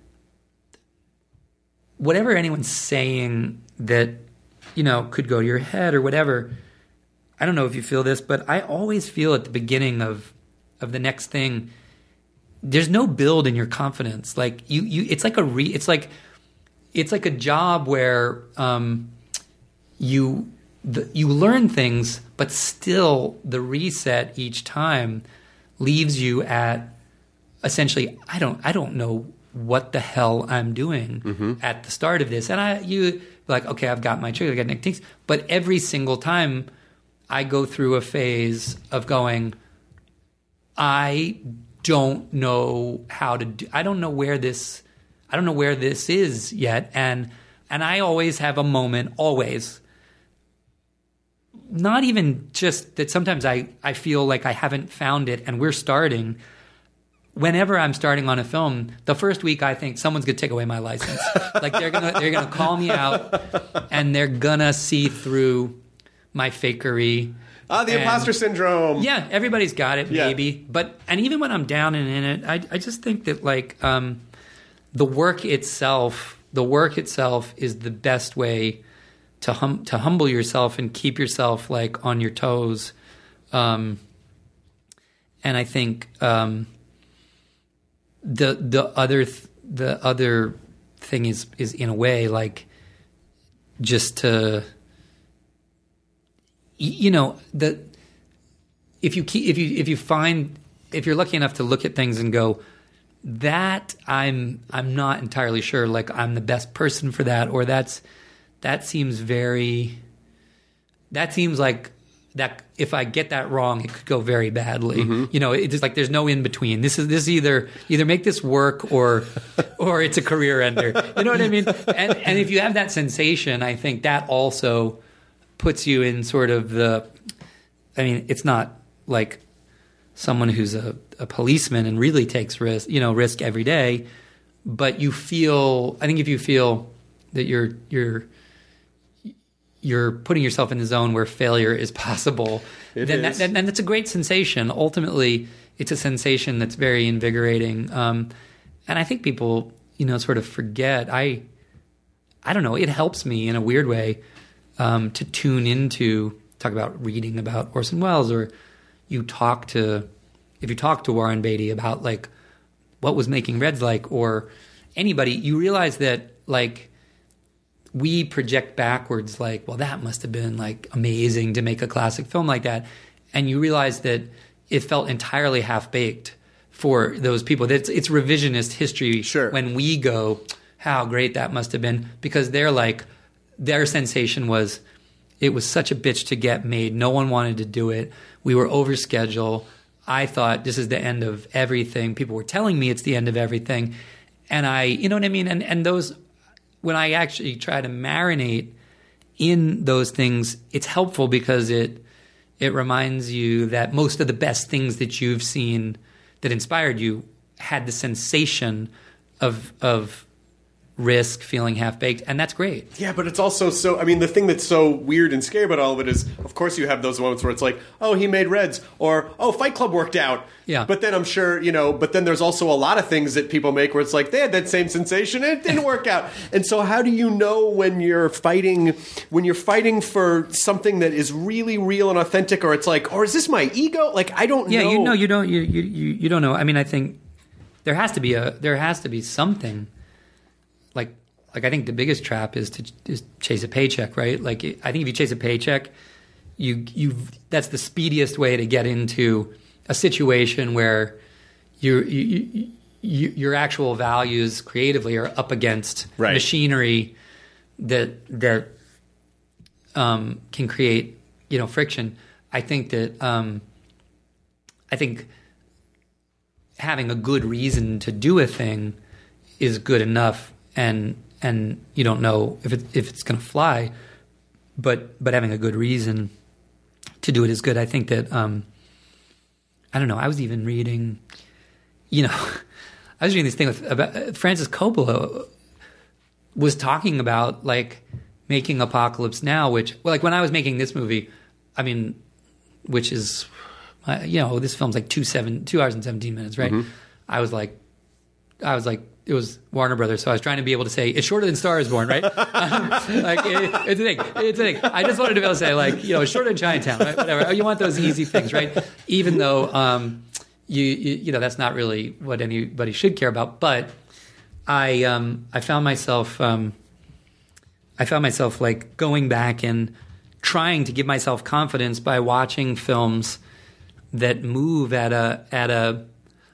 [SPEAKER 4] whatever anyone's saying that, you know, could go to your head or whatever, I don't know if you feel this, but I always feel at the beginning of of the next thing, there's no build in your confidence. Like you, you it's like a re, it's like it's like a job where um, you the, you learn things, but still the reset each time leaves you at essentially, I don't I don't know what the hell I'm doing mm-hmm. at the start of this. And I, you like, okay, I've got my trigger, I got techniques. But every single time I go through a phase of going, I don't know how to do, I don't know where this, I don't know where this is yet. And, and I always have a moment, always, not even just that sometimes I, I feel like I haven't found it and we're starting. Whenever I'm starting on a film, the first week I think someone's gonna take away my license. Like they're gonna they're gonna call me out, and they're gonna see through my fakery.
[SPEAKER 2] Ah, the
[SPEAKER 4] and,
[SPEAKER 2] imposter syndrome.
[SPEAKER 4] Yeah, everybody's got it,
[SPEAKER 2] yeah.
[SPEAKER 4] maybe. But and even when I'm down and in it, I I just think that like um, the work itself, the work itself is the best way to hum to humble yourself and keep yourself like on your toes. Um, and I think. Um, The the other th- the other thing is is in a way like just to you know the if you keep, if you if you find if you're lucky enough to look at things and go, that I'm I'm not entirely sure like I'm the best person for that, or that's that seems very that seems like that if I get that wrong, it could go very badly. Mm-hmm. You know, it's just like there's no in between. This is this is either either make this work or or it's a career ender. You know what I mean? And and if you have that sensation, I think that also puts you in sort of the. I mean, it's not like someone who's a, a policeman and really takes risk, you know, risk every day. But you feel, I think if you feel that you're you're you're putting yourself in the zone where failure is possible,
[SPEAKER 2] it
[SPEAKER 4] then,
[SPEAKER 2] is.
[SPEAKER 4] That, then that's a great sensation. Ultimately, it's a sensation that's very invigorating. Um, and I think people, you know, sort of forget. I, I don't know. It helps me in a weird way um, to tune into, talk about reading about Orson Welles, or you talk to, if you talk to Warren Beatty about like what was Making Reds like, or anybody, you realize that like we project backwards like, well, that must have been like amazing to make a classic film like that. And you realize that it felt entirely half-baked for those people. It's, it's revisionist history
[SPEAKER 2] Sure.
[SPEAKER 4] when we go, how great that must have been, because they're like, their sensation was, it was such a bitch to get made. No one wanted to do it. We were over schedule. I thought this is the end of everything. People were telling me it's the end of everything. And I, you know what I mean? And, and those, when I actually try to marinate in those things, it's helpful because it, it reminds you that most of the best things that you've seen that inspired you had the sensation of, of, risk, feeling half-baked, and that's great.
[SPEAKER 2] Yeah, but it's also so, I mean, the thing that's so weird and scary about all of it is, of course you have those moments where it's like, oh, he made Reds, or, oh, Fight Club worked out.
[SPEAKER 4] Yeah.
[SPEAKER 2] But then I'm sure, you know, but then there's also a lot of things that people make where it's like, they had that same sensation and it didn't work out. And so how do you know when you're fighting, when you're fighting for something that is really real and authentic, or it's like, or is this my ego? Like, I don't
[SPEAKER 4] yeah,
[SPEAKER 2] know.
[SPEAKER 4] Yeah, you know, you don't, you, you, you, you don't know. I mean, I think there has to be a, there has to be something. Like, like I think the biggest trap is to is chase a paycheck, right? Like, I think if you chase a paycheck, you you that's the speediest way to get into a situation where you, you, you your actual values creatively are up against
[SPEAKER 2] right.
[SPEAKER 4] machinery that that um, can create, you know, friction. I think that um, I think having a good reason to do a thing is good enough. And and you don't know if it, if it's going to fly, but but having a good reason to do it is good. I think that um, I don't know. I was even reading, you know, I was reading this thing with about uh, Francis Coppola was talking about like making Apocalypse Now, which well, like when I was making this movie, I mean, which is uh, you know, this film's like two seven two hours and seventeen minutes, right? Mm-hmm. I was like, I was like. It was Warner Brothers, so I was trying to be able to say it's shorter than Star is Born, right? um, like it, it's a thing. It's a thing. I just wanted to be able to say, like, you know, it's shorter than Chinatown, right? Whatever. You want those easy things, right? Even though, um, you, you you know, that's not really what anybody should care about. But I um, I found myself um, I found myself like going back and trying to give myself confidence by watching films that move at a at a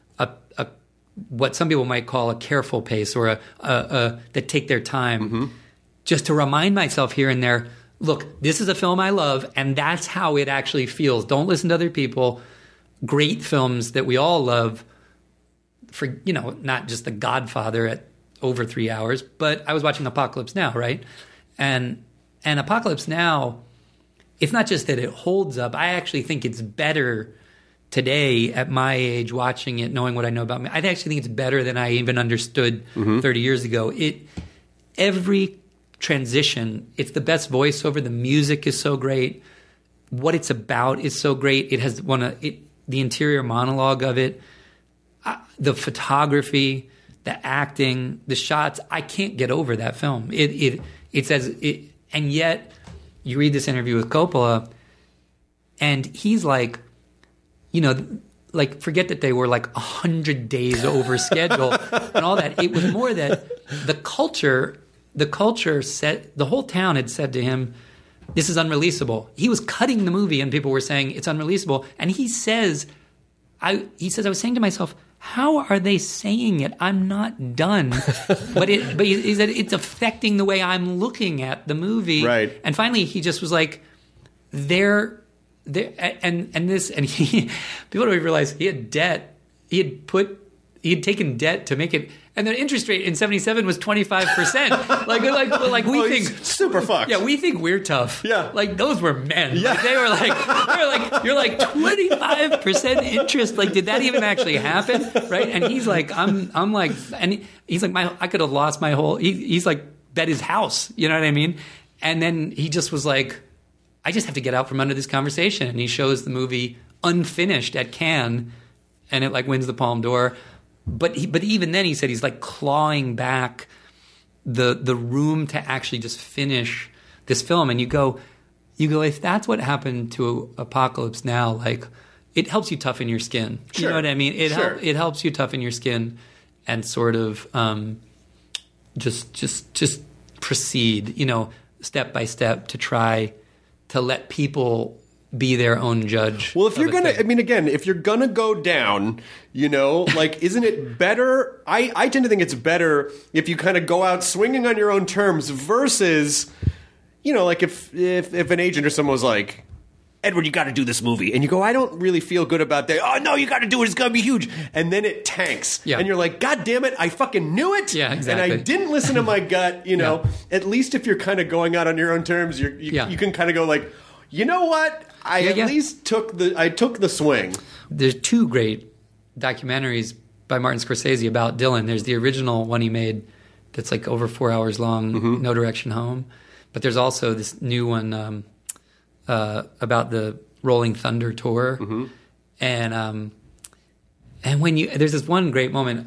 [SPEAKER 4] what some people might call a careful pace, or a, a, a that take their time, mm-hmm. just to remind myself here and there, look, this is a film I love, and that's how it actually feels. Don't listen to other people. Great films that we all love, for, you know, not just The Godfather at over three hours, but I was watching Apocalypse Now, right? And and Apocalypse Now, it's not just that it holds up. I actually think it's better today at my age, watching it, knowing what I know about me. I actually think it's better than I even understood mm-hmm. thirty years ago. It every transition, it's the best voiceover. The music is so great. What it's about is so great. It has one of it, the interior monologue of it, uh, the photography, the acting, the shots. I can't get over that film. It it it's as it, and yet you read this interview with Coppola, and he's like, you know, like, forget that they were like a hundred days over schedule and all that. It was more that the culture, the culture said, the whole town had said to him, this is unreleasable. He was cutting the movie and people were saying it's unreleasable. And he says, I, he says, I was saying to myself, how are they saying it? I'm not done. but it, but he, he said, it's affecting the way I'm looking at the movie.
[SPEAKER 2] Right.
[SPEAKER 4] And finally, he just was like, they're, There, and and this and he people don't realize he had debt. He had put he had taken debt to make it, And the interest rate in seventy-seven was twenty-five percent. Like, like, like we
[SPEAKER 2] Oh,
[SPEAKER 4] think
[SPEAKER 2] he's super fucked.
[SPEAKER 4] Yeah, we think we're tough.
[SPEAKER 2] Yeah.
[SPEAKER 4] Like those were men.
[SPEAKER 2] Yeah.
[SPEAKER 4] Like, they were like, they were like, you're like twenty-five percent interest. Like, did that even actually happen? Right? And he's like, I'm, I'm like, and he, he's like, my, I could have lost my whole. He, he's like, bet his house. You know what I mean? And then he just was like, I just have to get out from under this conversation. And he shows the movie unfinished at Cannes, and it like wins the Palme d'Or. But he, but even then, he said he's like clawing back the the room to actually just finish this film. And you go, you go, if that's what happened to Apocalypse Now, like it helps you toughen your skin.
[SPEAKER 2] Sure.
[SPEAKER 4] You know what I mean? It
[SPEAKER 2] Sure.
[SPEAKER 4] help, it helps you toughen your skin and sort of um, just just just proceed, you know, step by step to try to let people be their own judge.
[SPEAKER 2] Well, if you're
[SPEAKER 4] of a
[SPEAKER 2] gonna,
[SPEAKER 4] thing.
[SPEAKER 2] I mean, again, if you're gonna go down, you know, like, isn't it better? I, I tend to think it's better if you kind of go out swinging on your own terms versus, you know, like if if, if an agent or someone was like, Edward, you got to do this movie, and you go, I don't really feel good about that. Oh no, you got to do it. It's gonna be huge, and then it tanks,
[SPEAKER 4] Yeah.
[SPEAKER 2] and you're like, God damn it, I fucking knew it.
[SPEAKER 4] Yeah, exactly.
[SPEAKER 2] And I didn't listen to my gut. You know,
[SPEAKER 4] Yeah.
[SPEAKER 2] at least if you're kind of going out on your own terms, you're, you
[SPEAKER 4] Yeah.
[SPEAKER 2] you can kind of go like, you know what? I
[SPEAKER 4] Yeah,
[SPEAKER 2] at
[SPEAKER 4] yeah.
[SPEAKER 2] least took the I took the swing.
[SPEAKER 4] There's two great documentaries by Martin Scorsese about Dylan. There's the original one he made that's like over four hours long,
[SPEAKER 2] Mm-hmm.
[SPEAKER 4] No Direction Home. But there's also this new one um, uh, about the Rolling Thunder tour.
[SPEAKER 2] Mm-hmm.
[SPEAKER 4] And um, and when you there's this one great moment.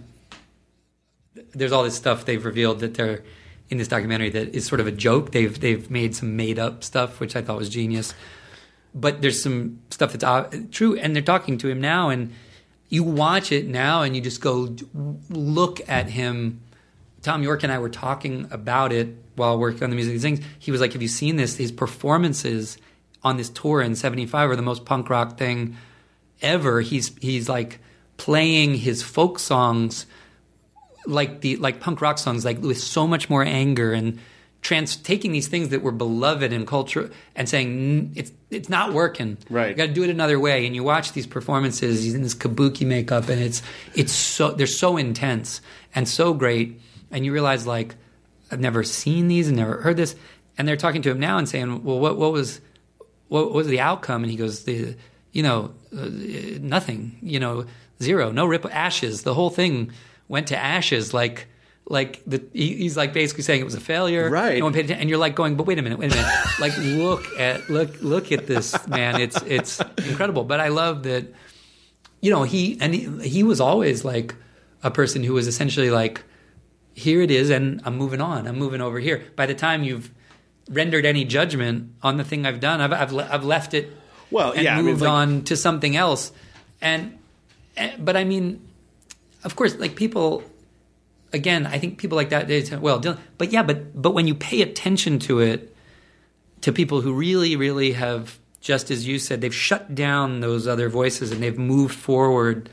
[SPEAKER 4] There's all this stuff they've revealed that they're in this documentary that is sort of a joke. They've they've made some made up stuff, which I thought was genius. But there's some stuff that's uh, true, and they're talking to him now, and you watch it now, and you just go look at him. Tom York and I were talking about it while working on the music of these things. He was like, "Have you seen this? These performances on this tour in seventy-five are the most punk rock thing ever." He's he's like playing his folk songs like the like punk rock songs, like with so much more anger and trans taking these things that were beloved in culture and saying it's it's not working.
[SPEAKER 2] Right.
[SPEAKER 4] You got to do it another way. And you watch these performances. He's in this kabuki makeup, and it's it's so they're so intense and so great. And you realize like I've never seen these and never heard this. And they're talking to him now and saying, well, what what was what was the outcome? And he goes, the you know uh, nothing. You know, zero, no rip, ashes. The whole thing went to ashes. Like. Like the, he, he's like basically saying it was a failure.
[SPEAKER 2] Right.
[SPEAKER 4] No one paid attention, and you're like going, but wait a minute, wait a minute. Like look at look look at this, man. It's it's incredible. But I love that, you know, he and he, he was always like a person who was essentially like, here it is, and I'm moving on. I'm moving over here. By the time you've rendered any judgment on the thing I've done, I've I've, le- I've left it.
[SPEAKER 2] Well,
[SPEAKER 4] and
[SPEAKER 2] yeah, I mean,
[SPEAKER 4] moved
[SPEAKER 2] it's like-
[SPEAKER 4] on to something else. And, and but I mean, of course, like people. Again, I think people like that, they say, well, Dylan, but yeah, but but when you pay attention to it, to people who really, really have, just as you said, they've shut down those other voices and they've moved forward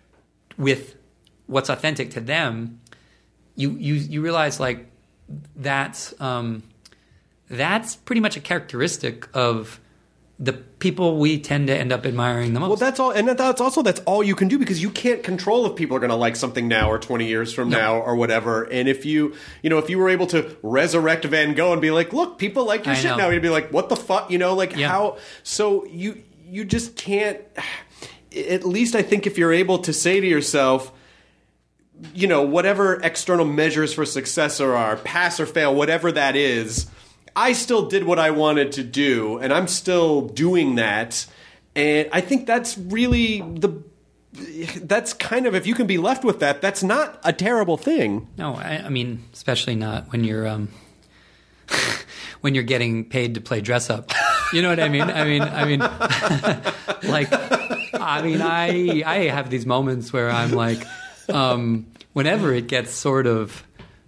[SPEAKER 4] with what's authentic to them, you you you realize like that's um, that's pretty much a characteristic of the people we tend to end up admiring the most.
[SPEAKER 2] Well, that's all, and that's also that's all you can do because you can't control if people are going to like something now or twenty years from
[SPEAKER 4] No.
[SPEAKER 2] now or whatever. And if you, you know, if you were able to resurrect Van Gogh and be like, look, people like your
[SPEAKER 4] I
[SPEAKER 2] shit
[SPEAKER 4] know.
[SPEAKER 2] now, you'd be like, what the fuck, you know, like
[SPEAKER 4] Yeah.
[SPEAKER 2] how? So you you just can't. At least I think if you're able to say to yourself, you know, whatever external measures for success there are, pass or fail, whatever that is, I still did what I wanted to do, and I'm still doing that. And I think that's really the that's kind of, if you can be left with that, that's not a terrible thing.
[SPEAKER 4] No, I, I mean, especially not when you're um, when you're getting paid to play dress up. You know what I mean? I mean, I mean, like, I mean, I I have these moments where I'm like, um, whenever it gets sort of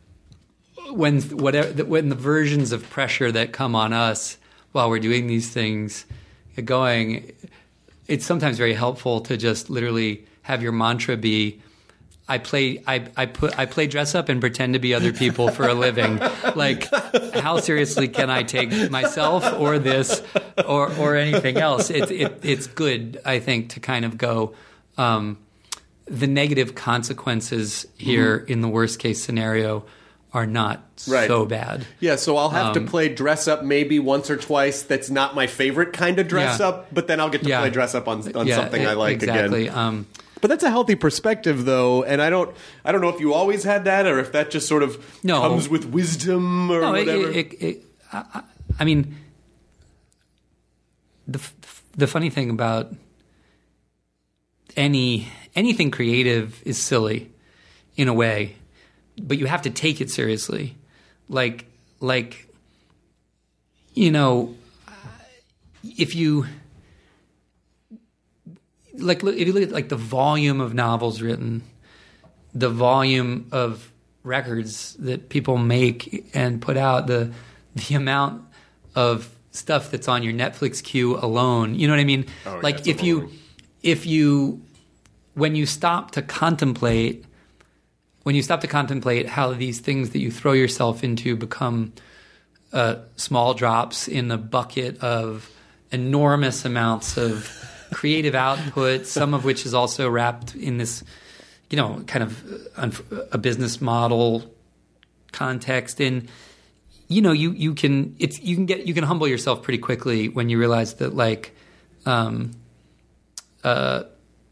[SPEAKER 4] when whatever when the versions of pressure that come on us while we're doing these things get going, it's sometimes very helpful to just literally have your mantra be, I play I, I put I play dress up and pretend to be other people for a living. Like, how seriously can I take myself or this or or anything else? It's it, it's good, I think, to kind of go, um, the negative consequences here mm-hmm. in the worst case scenario are not
[SPEAKER 2] right.
[SPEAKER 4] so bad.
[SPEAKER 2] Yeah, so I'll have
[SPEAKER 4] um,
[SPEAKER 2] to play dress up maybe once or twice. That's not my favorite kind of dress
[SPEAKER 4] yeah.
[SPEAKER 2] up, but then I'll get to
[SPEAKER 4] yeah.
[SPEAKER 2] play dress up on, on
[SPEAKER 4] yeah,
[SPEAKER 2] something I like
[SPEAKER 4] exactly.
[SPEAKER 2] again.
[SPEAKER 4] Um,
[SPEAKER 2] but that's a healthy perspective, though, and I don't I don't know if you always had that or if that just sort of
[SPEAKER 4] no,
[SPEAKER 2] comes with wisdom or
[SPEAKER 4] no,
[SPEAKER 2] whatever.
[SPEAKER 4] It, it, it, I, I mean, the the funny thing about any anything creative is silly in a way, but you have to take it seriously. Like, like, you know, if you like, look, if you look at like the volume of novels written, the volume of records that people make and put out, the the amount of stuff that's on your Netflix queue alone, you know what I mean?
[SPEAKER 2] Oh,
[SPEAKER 4] like,
[SPEAKER 2] yeah,
[SPEAKER 4] if you, if you, when you stop to contemplate. When you stop to contemplate how these things that you throw yourself into become uh, small drops in the bucket of enormous amounts of creative output, some of which is also wrapped in this, you know, kind of a business model context. And you know, you you can it's you can get you can humble yourself pretty quickly when you realize that like, um, uh.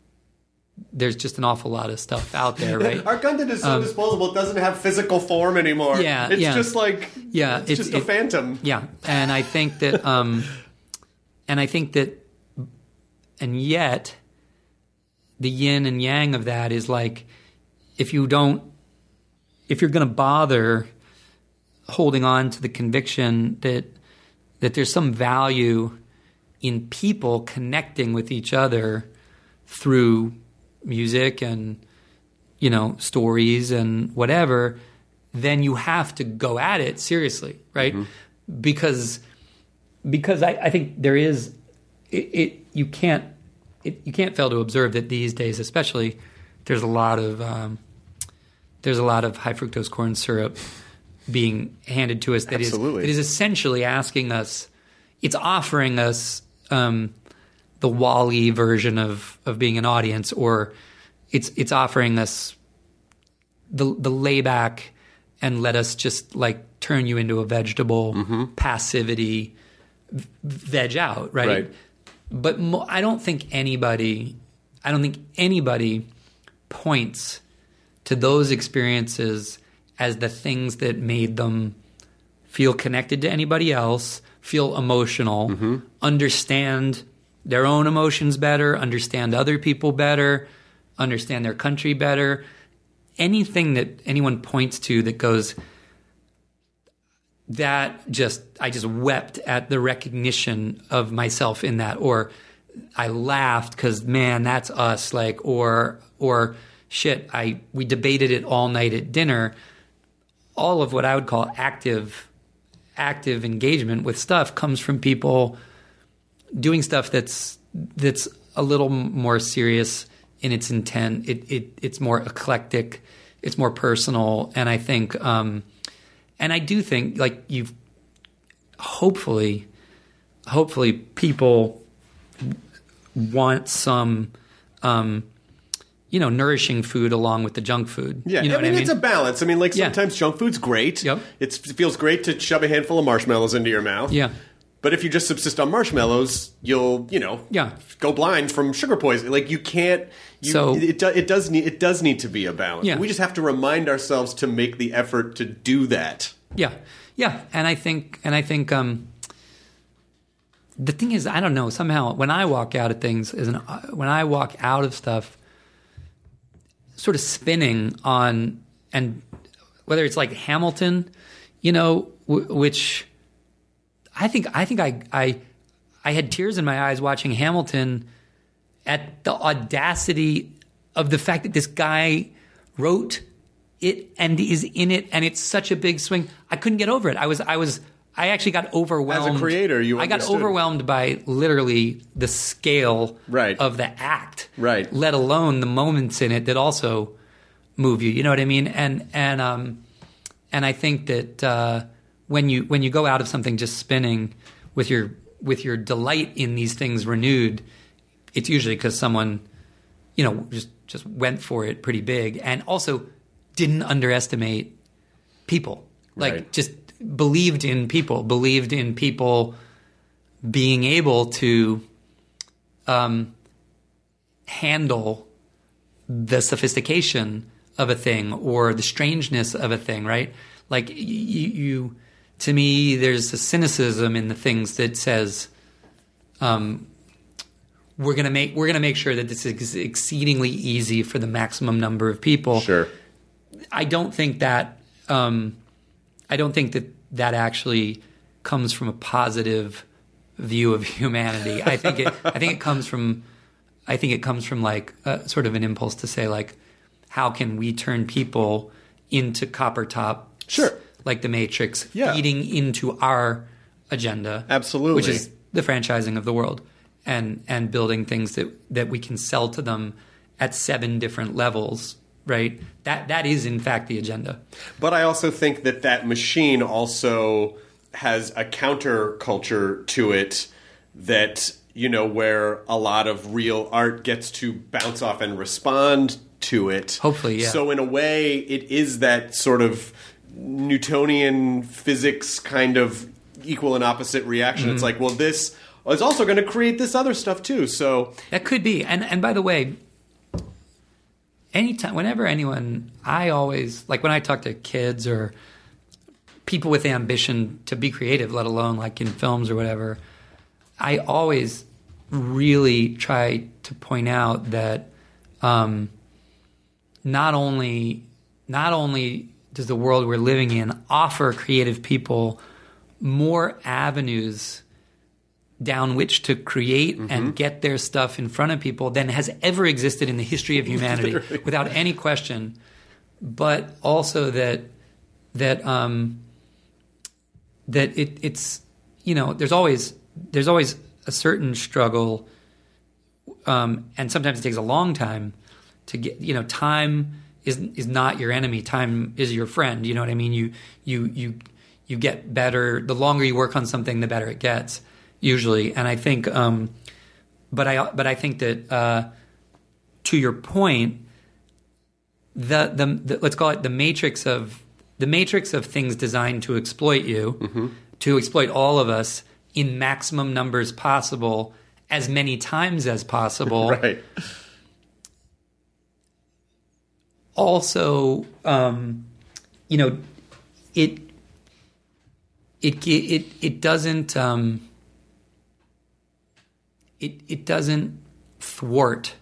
[SPEAKER 4] there's just an awful lot of stuff out there, right?
[SPEAKER 2] Our content is so
[SPEAKER 4] um,
[SPEAKER 2] disposable; it doesn't have physical form anymore.
[SPEAKER 4] Yeah,
[SPEAKER 2] it's
[SPEAKER 4] yeah.
[SPEAKER 2] just like
[SPEAKER 4] yeah,
[SPEAKER 2] it's,
[SPEAKER 4] it's
[SPEAKER 2] just
[SPEAKER 4] it,
[SPEAKER 2] a phantom.
[SPEAKER 4] Yeah, and I think that, um, and I think that, and yet, the yin and yang of that is like, if you don't, if you're going to bother holding on to the conviction that that there's some value in people connecting with each other through music and, you know, stories and whatever, then you have to go at it seriously, right? Mm-hmm. Because because I, I think there is it, it you can't it, you can't fail to observe that these days, especially, there's a lot of um, there's a lot of high fructose corn syrup being handed to us that
[SPEAKER 2] Absolutely.
[SPEAKER 4] is that is essentially asking us, it's offering us um, the Wall-E version of, of being an audience, or it's it's offering us the the layback and let us just like turn you into a vegetable, mm-hmm. passivity, veg out, right?
[SPEAKER 2] Right.
[SPEAKER 4] But mo- I don't think anybody, I don't think anybody points to those experiences as the things that made them feel connected to anybody else, feel emotional, mm-hmm. understand their own emotions better, understand other people better, understand their country better. Anything that anyone points to that goes, that just, I just wept at the recognition of myself in that, or I laughed because, man, that's us, like, or, or shit, I, we debated it all night at dinner. All of what I would call active, active engagement with stuff comes from people doing stuff that's that's a little more serious in its intent. It it it's more eclectic, it's more personal, and I think, um, and I do think like you've hopefully, hopefully people want some, um, you know, nourishing food along with the junk food.
[SPEAKER 2] Yeah,
[SPEAKER 4] you know
[SPEAKER 2] I mean,
[SPEAKER 4] what I mean,
[SPEAKER 2] it's a balance. I mean, like
[SPEAKER 4] Yeah.
[SPEAKER 2] sometimes junk food's great.
[SPEAKER 4] Yep.
[SPEAKER 2] It's, it feels great to shove a handful of marshmallows into your mouth.
[SPEAKER 4] Yeah.
[SPEAKER 2] But if you just subsist on marshmallows, you'll, you know,
[SPEAKER 4] Yeah.
[SPEAKER 2] go blind from sugar poisoning. Like you can't. You,
[SPEAKER 4] So-
[SPEAKER 2] it, do, it does need it does need to be a balance.
[SPEAKER 4] Yeah.
[SPEAKER 2] We just have to remind ourselves to make the effort to do that.
[SPEAKER 4] Yeah, yeah, and I think, and I think, um, the thing is, I don't know. Somehow, when I walk out of things, is an, when I walk out of stuff, sort of spinning on, and whether it's like Hamilton, you know, w- which I think, I think I, I, I had tears in my eyes watching Hamilton at the audacity of the fact that this guy wrote it and is in it, and it's such a big swing. I couldn't get over it. I was, I was, I actually got overwhelmed.
[SPEAKER 2] As a creator, you
[SPEAKER 4] I got
[SPEAKER 2] understood.
[SPEAKER 4] overwhelmed by literally the scale
[SPEAKER 2] Right.
[SPEAKER 4] of the act,
[SPEAKER 2] Right.
[SPEAKER 4] let alone the moments in it that also move you. You know what I mean? And and um, and I think that uh, when you when you go out of something just spinning with your with your delight in these things renewed, it's usually because someone, you know, just just went for it pretty big, and also didn't underestimate people. Like
[SPEAKER 2] Right.
[SPEAKER 4] just believed in people, believed in people being able to um, handle the sophistication of a thing or the strangeness of a thing, right? Like you, you to me, there's a cynicism in the things that says, um, we're gonna make we're gonna make sure that this is exceedingly easy for the maximum number of people.
[SPEAKER 2] Sure.
[SPEAKER 4] I don't think that um, I don't think that that actually comes from a positive view of humanity. I think it I think it comes from I think it comes from like a, sort of an impulse to say like, how can we turn people into copper top?
[SPEAKER 2] Sure.
[SPEAKER 4] Like the Matrix,
[SPEAKER 2] Yeah.
[SPEAKER 4] feeding into our agenda.
[SPEAKER 2] Absolutely.
[SPEAKER 4] Which is the franchising of the world and and building things that, that we can sell to them at seven different levels, right? That that is in fact the agenda.
[SPEAKER 2] But I also think that that machine also has a counterculture to it that, you know, where a lot of real art gets to bounce off and respond to it.
[SPEAKER 4] Hopefully, yeah.
[SPEAKER 2] So in a way, it is that sort of Newtonian physics kind of equal and opposite reaction.
[SPEAKER 4] Mm-hmm.
[SPEAKER 2] It's like, well, this is also going to create this other stuff too. So
[SPEAKER 4] That could be. And and by the way, anytime, whenever anyone, I always, like when I talk to kids or people with ambition to be creative, let alone like in films or whatever, I always really try to point out that um, not only not only does the world we're living in offer creative people more avenues down which to create
[SPEAKER 2] Mm-hmm.
[SPEAKER 4] and get their stuff in front of people than has ever existed in the history of humanity,
[SPEAKER 2] Literally.
[SPEAKER 4] without any question. But also that that um, that it, it's you know there's always there's always a certain struggle, um, and sometimes it takes a long time to get. You know, time is is not your enemy. Time is your friend. You know what I mean? You you you you get better the longer you work on something, the better it gets usually. And I think, um, but I but I think that uh, to your point, the, the the let's call it the matrix of the matrix of things designed to exploit you,
[SPEAKER 2] Mm-hmm.
[SPEAKER 4] to exploit all of us in maximum numbers possible, as many times as possible.
[SPEAKER 2] right.
[SPEAKER 4] Also, um, you know, it it it it doesn't um, it it doesn't thwart.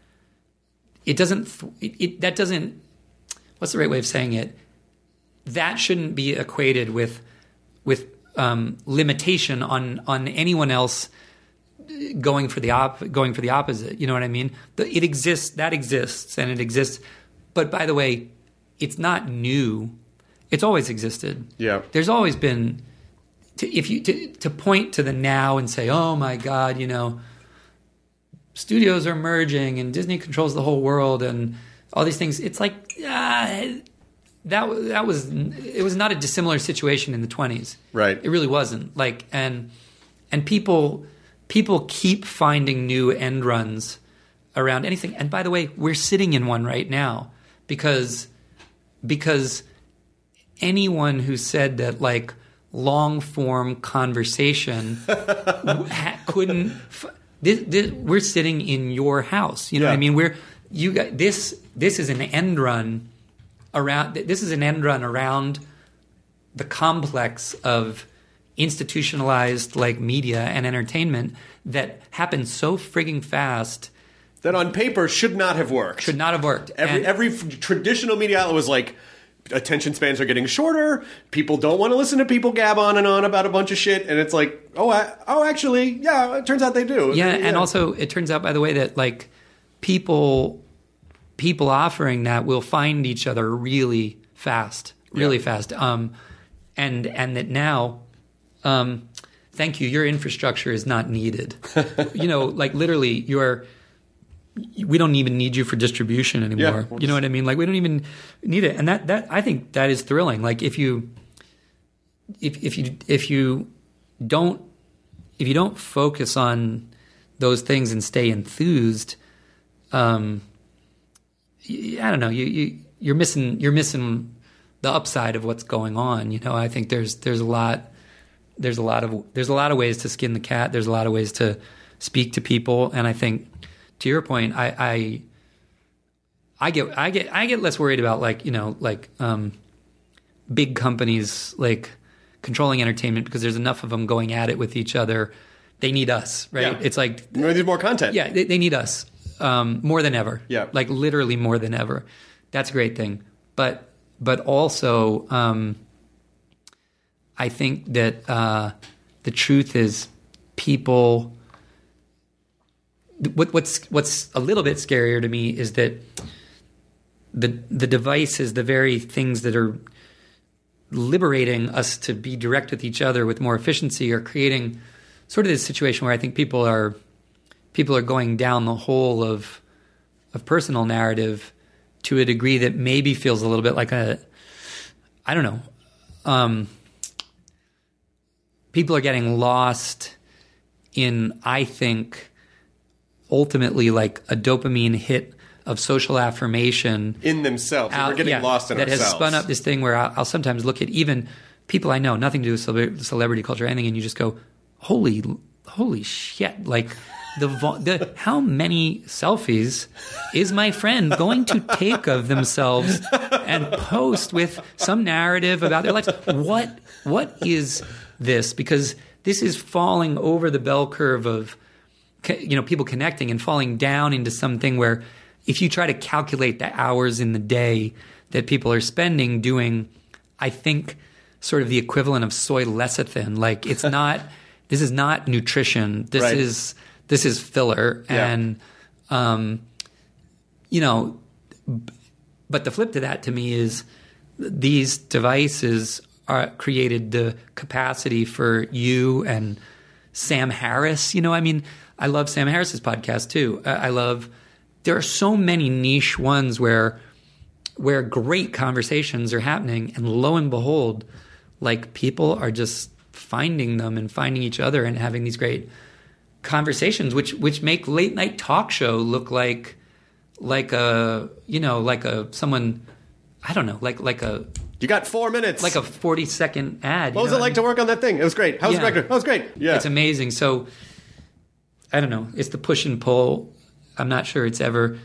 [SPEAKER 4] It doesn't. Th- it, it that doesn't. What's the right way of saying it? That shouldn't be equated with with um, limitation on on anyone else going for the op- going for the opposite. You know what I mean? The, it exists. That exists, and it exists. But by the way, it's not new. It's always existed.
[SPEAKER 2] Yeah.
[SPEAKER 4] There's always been. To, if you to, to point to the now and say, "Oh my God," you know, studios are merging and Disney controls the whole world and all these things. It's like ah, that that was it was not a dissimilar situation in the twenties.
[SPEAKER 2] Right.
[SPEAKER 4] It really wasn't. Like and and people people keep finding new end runs around anything. And by the way, we're sitting in one right now because because anyone who said that like long form conversation ha- couldn't. F- this, this, we're sitting in your house. You know
[SPEAKER 2] Yeah.
[SPEAKER 4] what I mean? We're you got this. This is an end run around. This is an end run around the complex of institutionalized like media and entertainment that happens so frigging fast.
[SPEAKER 2] That on paper should not have worked.
[SPEAKER 4] Should not have worked.
[SPEAKER 2] Every
[SPEAKER 4] And-
[SPEAKER 2] every f- traditional media outlet was like, attention spans are getting shorter. People don't want to listen to people gab on and on about a bunch of shit, and it's like, oh, I, oh, actually, yeah. It turns out they do.
[SPEAKER 4] Yeah, and also it turns out, by the way, that like people people offering that will find each other really fast, really
[SPEAKER 2] Yeah.
[SPEAKER 4] fast. Um, and and that now, um, thank you, your infrastructure is not needed. You know, like literally, your we don't even need you for distribution anymore.
[SPEAKER 2] Yeah.
[SPEAKER 4] You know what I mean? Like we don't even need it, and that that I think that is thrilling. Like if you if if you if you don't if you don't focus on those things and stay enthused, um, I don't know, you, you you're missing you're missing the upside of what's going on. You know, I think there's there's a lot there's a lot of there's a lot of ways to skin the cat. There's a lot of ways to speak to people, and I think to your point, I I, I get I get I get less worried about like you know like um, big companies like controlling entertainment because there's enough of them going at it with each other. They need us, right?
[SPEAKER 2] Yeah.
[SPEAKER 4] It's like
[SPEAKER 2] We need more content.
[SPEAKER 4] Yeah, they, they need us um, more than ever.
[SPEAKER 2] Yeah,
[SPEAKER 4] like literally more than ever. That's a great thing. But but also, um, I think that uh, the truth is, people. What, what's what's a little bit scarier to me is that the the devices, the very things that are liberating us to be direct with each other with more efficiency, are creating sort of this situation where I think people are people are going down the hole of of personal narrative to a degree that maybe feels a little bit like a, I don't know, um, people are getting lost in, I think, ultimately like a dopamine hit of social affirmation
[SPEAKER 2] in themselves.
[SPEAKER 4] Out,
[SPEAKER 2] We're getting
[SPEAKER 4] yeah,
[SPEAKER 2] lost in
[SPEAKER 4] that
[SPEAKER 2] ourselves.
[SPEAKER 4] Has spun up this thing where I'll, I'll sometimes look at even people I know, nothing to do with celebra- celebrity culture or anything, and you just go, holy, holy shit! Like the, vo- the how many selfies is my friend going to take of themselves and post with some narrative about their lives? What what is this? Because this is falling over the bell curve of you know people connecting and falling down into something where if you try to calculate the hours in the day that people are spending doing, I think, sort of the equivalent of soy lecithin. Like it's not, this is not nutrition. This
[SPEAKER 2] right.
[SPEAKER 4] is this is filler.
[SPEAKER 2] Yeah.
[SPEAKER 4] And, um, you know, but the flip to that to me is these devices are created the capacity for you and Sam Harris. You know, I mean, I love Sam Harris's podcast too. I love. There are so many niche ones where where great conversations are happening, and lo and behold, like people are just finding them and finding each other and having these great conversations, which which make late night talk show look like like a you know like a someone I don't know like like a
[SPEAKER 2] you got four minutes
[SPEAKER 4] like a forty second ad.
[SPEAKER 2] What was it like to work on that thing? It was great. How was
[SPEAKER 4] Yeah.
[SPEAKER 2] the director? That was great. Yeah,
[SPEAKER 4] It's amazing. So I don't know. It's the push and pull. I'm not sure it's ever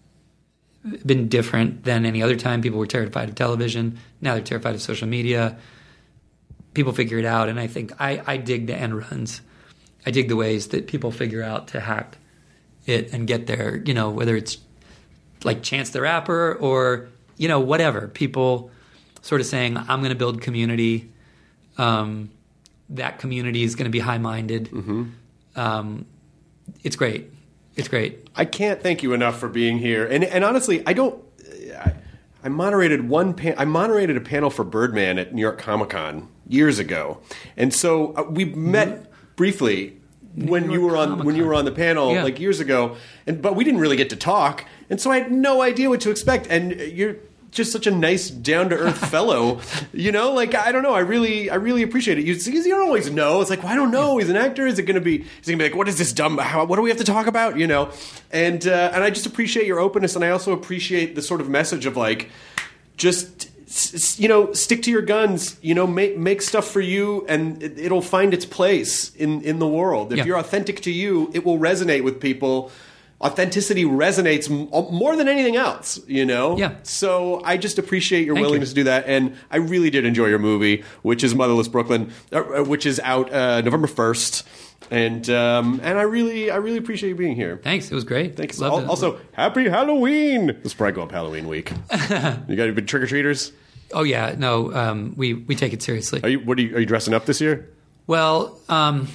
[SPEAKER 4] been different than any other time. People were terrified of television. Now they're terrified of social media. People figure it out, and I think I, I dig the end runs. I dig the ways that people figure out to hack it and get there, you know, whether it's like Chance the Rapper or, you know, whatever. People sort of saying, I'm going to build community. Um, that community is going to be high-minded.
[SPEAKER 2] Mm-hmm.
[SPEAKER 4] Um, it's great. It's great.
[SPEAKER 2] I can't thank you enough for being here. And and honestly, I don't. I, I moderated one. Pan, I moderated a panel for Birdman at New York Comic Con years ago, and so uh, we met briefly when
[SPEAKER 4] New
[SPEAKER 2] you
[SPEAKER 4] York
[SPEAKER 2] were on
[SPEAKER 4] Comic-Con.
[SPEAKER 2] when you were on the panel
[SPEAKER 4] Yeah.
[SPEAKER 2] like years ago. And but we didn't really get to talk, and so I had no idea what to expect. And you're just such a nice, down to earth fellow, you know. Like I don't know, I really, I really appreciate it. You, you don't always know. It's like, well, I don't know. He's an actor. Is it going to be? Is he going to be like, what is this dumb? How, what do we have to talk about? You know. And uh, and I just appreciate your openness, and I also appreciate the sort of message of like, just s- you know, stick to your guns. You know, make make stuff for you, and it, it'll find its place in in the world. If
[SPEAKER 4] Yeah.
[SPEAKER 2] you're authentic to you, it will resonate with people. Authenticity resonates m- more than anything else, you know?
[SPEAKER 4] Yeah.
[SPEAKER 2] So I just appreciate your
[SPEAKER 4] Thank
[SPEAKER 2] willingness
[SPEAKER 4] you.
[SPEAKER 2] to do that. And I really did enjoy your movie, which is Motherless Brooklyn, uh, uh, which is out uh, November first. And um, and I really I really appreciate you being here.
[SPEAKER 4] Thanks. It was great.
[SPEAKER 2] Thanks.
[SPEAKER 4] Loved
[SPEAKER 2] Al-
[SPEAKER 4] it.
[SPEAKER 2] Also, happy Halloween! Let's probably go up Halloween week. You got any big trick-or-treaters?
[SPEAKER 4] Oh yeah, no, um, we we take it seriously.
[SPEAKER 2] Are you, what are you, are you dressing up this year?
[SPEAKER 4] Well, um,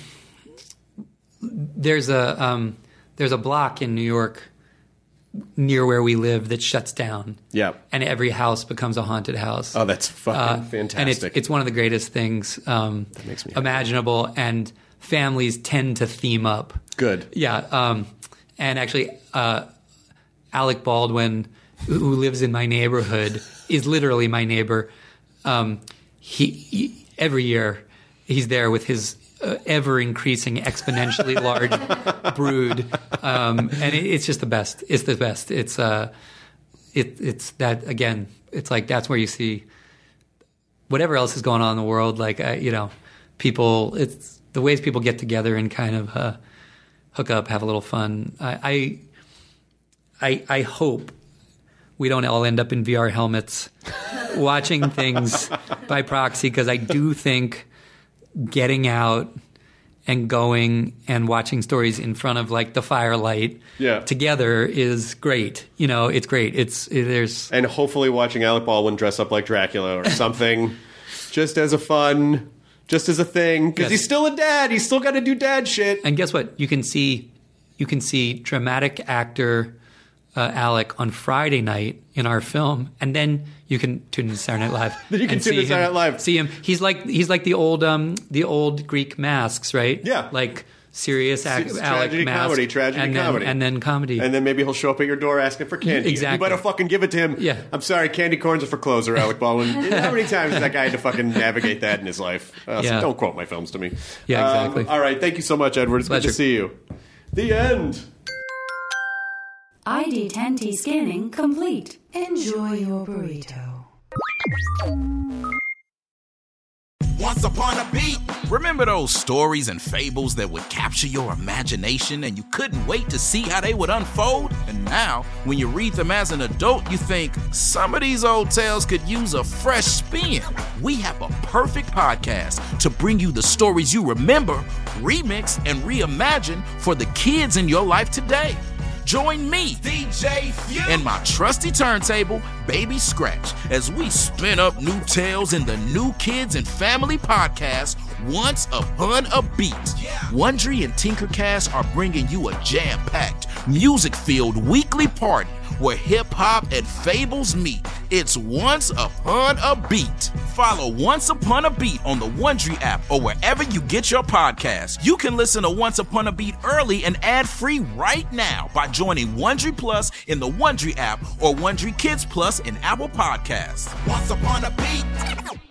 [SPEAKER 4] there's a um, there's a block in New York near where we live that shuts down.
[SPEAKER 2] Yeah.
[SPEAKER 4] And every house becomes a haunted house.
[SPEAKER 2] Oh, that's fucking
[SPEAKER 4] Uh,
[SPEAKER 2] fantastic.
[SPEAKER 4] And it's it's one of the greatest things um,
[SPEAKER 2] makes me happy.
[SPEAKER 4] imaginable. And families tend to theme up.
[SPEAKER 2] Good.
[SPEAKER 4] Yeah. Um, and actually, uh, Alec Baldwin, who who lives in my neighborhood, is literally my neighbor. Um, he, he every year he's there with his uh, ever increasing, exponentially large brood, um, and it, it's just the best. It's the best. It's uh, it, it's that, again, it's like that's where you see whatever else is going on in the world, like, uh, you know, people, it's the ways people get together and kind of uh, hook up, have a little fun. I, I, I, I hope we don't all end up in V R helmets watching things by proxy, because I do think getting out and going and watching stories in front of like the firelight
[SPEAKER 2] yeah.
[SPEAKER 4] together is great. You know, it's great. It's it, there's
[SPEAKER 2] and hopefully watching Alec Baldwin dress up like Dracula or something, just as a fun, just as a thing, because
[SPEAKER 4] Yes.
[SPEAKER 2] he's still a dad. He's still got to do dad shit.
[SPEAKER 4] And guess what? You can see you can see dramatic actor uh, Alec on Friday night in our film, and then you can tune into Saturday Night Live.
[SPEAKER 2] Then you can
[SPEAKER 4] and
[SPEAKER 2] tune
[SPEAKER 4] see
[SPEAKER 2] into Saturday
[SPEAKER 4] him-
[SPEAKER 2] Night Live.
[SPEAKER 4] See him. He's like he's like the old um the old Greek masks, right?
[SPEAKER 2] Yeah.
[SPEAKER 4] Like serious ac-
[SPEAKER 2] It's
[SPEAKER 4] Alec
[SPEAKER 2] tragedy,
[SPEAKER 4] mask,
[SPEAKER 2] comedy, tragedy,
[SPEAKER 4] and then,
[SPEAKER 2] comedy.
[SPEAKER 4] and then comedy.
[SPEAKER 2] And then maybe he'll show up at your door asking for candy.
[SPEAKER 4] Exactly.
[SPEAKER 2] You better fucking give it to him.
[SPEAKER 4] Yeah.
[SPEAKER 2] I'm sorry, candy corns are for closer, Alec Baldwin. How many times has that guy had to fucking navigate that in his life? Uh, so
[SPEAKER 4] Yeah.
[SPEAKER 2] don't quote my films to me.
[SPEAKER 4] Yeah,
[SPEAKER 2] Um,
[SPEAKER 4] exactly.
[SPEAKER 2] all right, thank you so much, Edward. It's good
[SPEAKER 4] Pleasure.
[SPEAKER 2] to see you. The end.
[SPEAKER 3] I D ten T scanning complete. Enjoy your burrito.
[SPEAKER 5] Once upon a beat. Remember those stories and fables that would capture your imagination and you couldn't wait to see how they would unfold? And now, when you read them as an adult, you think some of these old tales could use a fresh spin. We have a perfect podcast to bring you the stories you remember, remix, and reimagine for the kids in your life today. Join me, D J Few, and my trusty turntable, Baby Scratch, as we spin up new tales in the New Kids and Family podcast, Once Upon a Beat. Wondery and Tinkercast are bringing you a jam-packed, music-filled weekly party where hip-hop and fables meet. It's Once Upon a Beat. Follow Once Upon a Beat on the Wondery app or wherever you get your podcasts. You can listen to Once Upon a Beat early and ad-free right now by joining Wondery Plus in the Wondery app or Wondery Kids Plus in Apple Podcasts. Once Upon a Beat.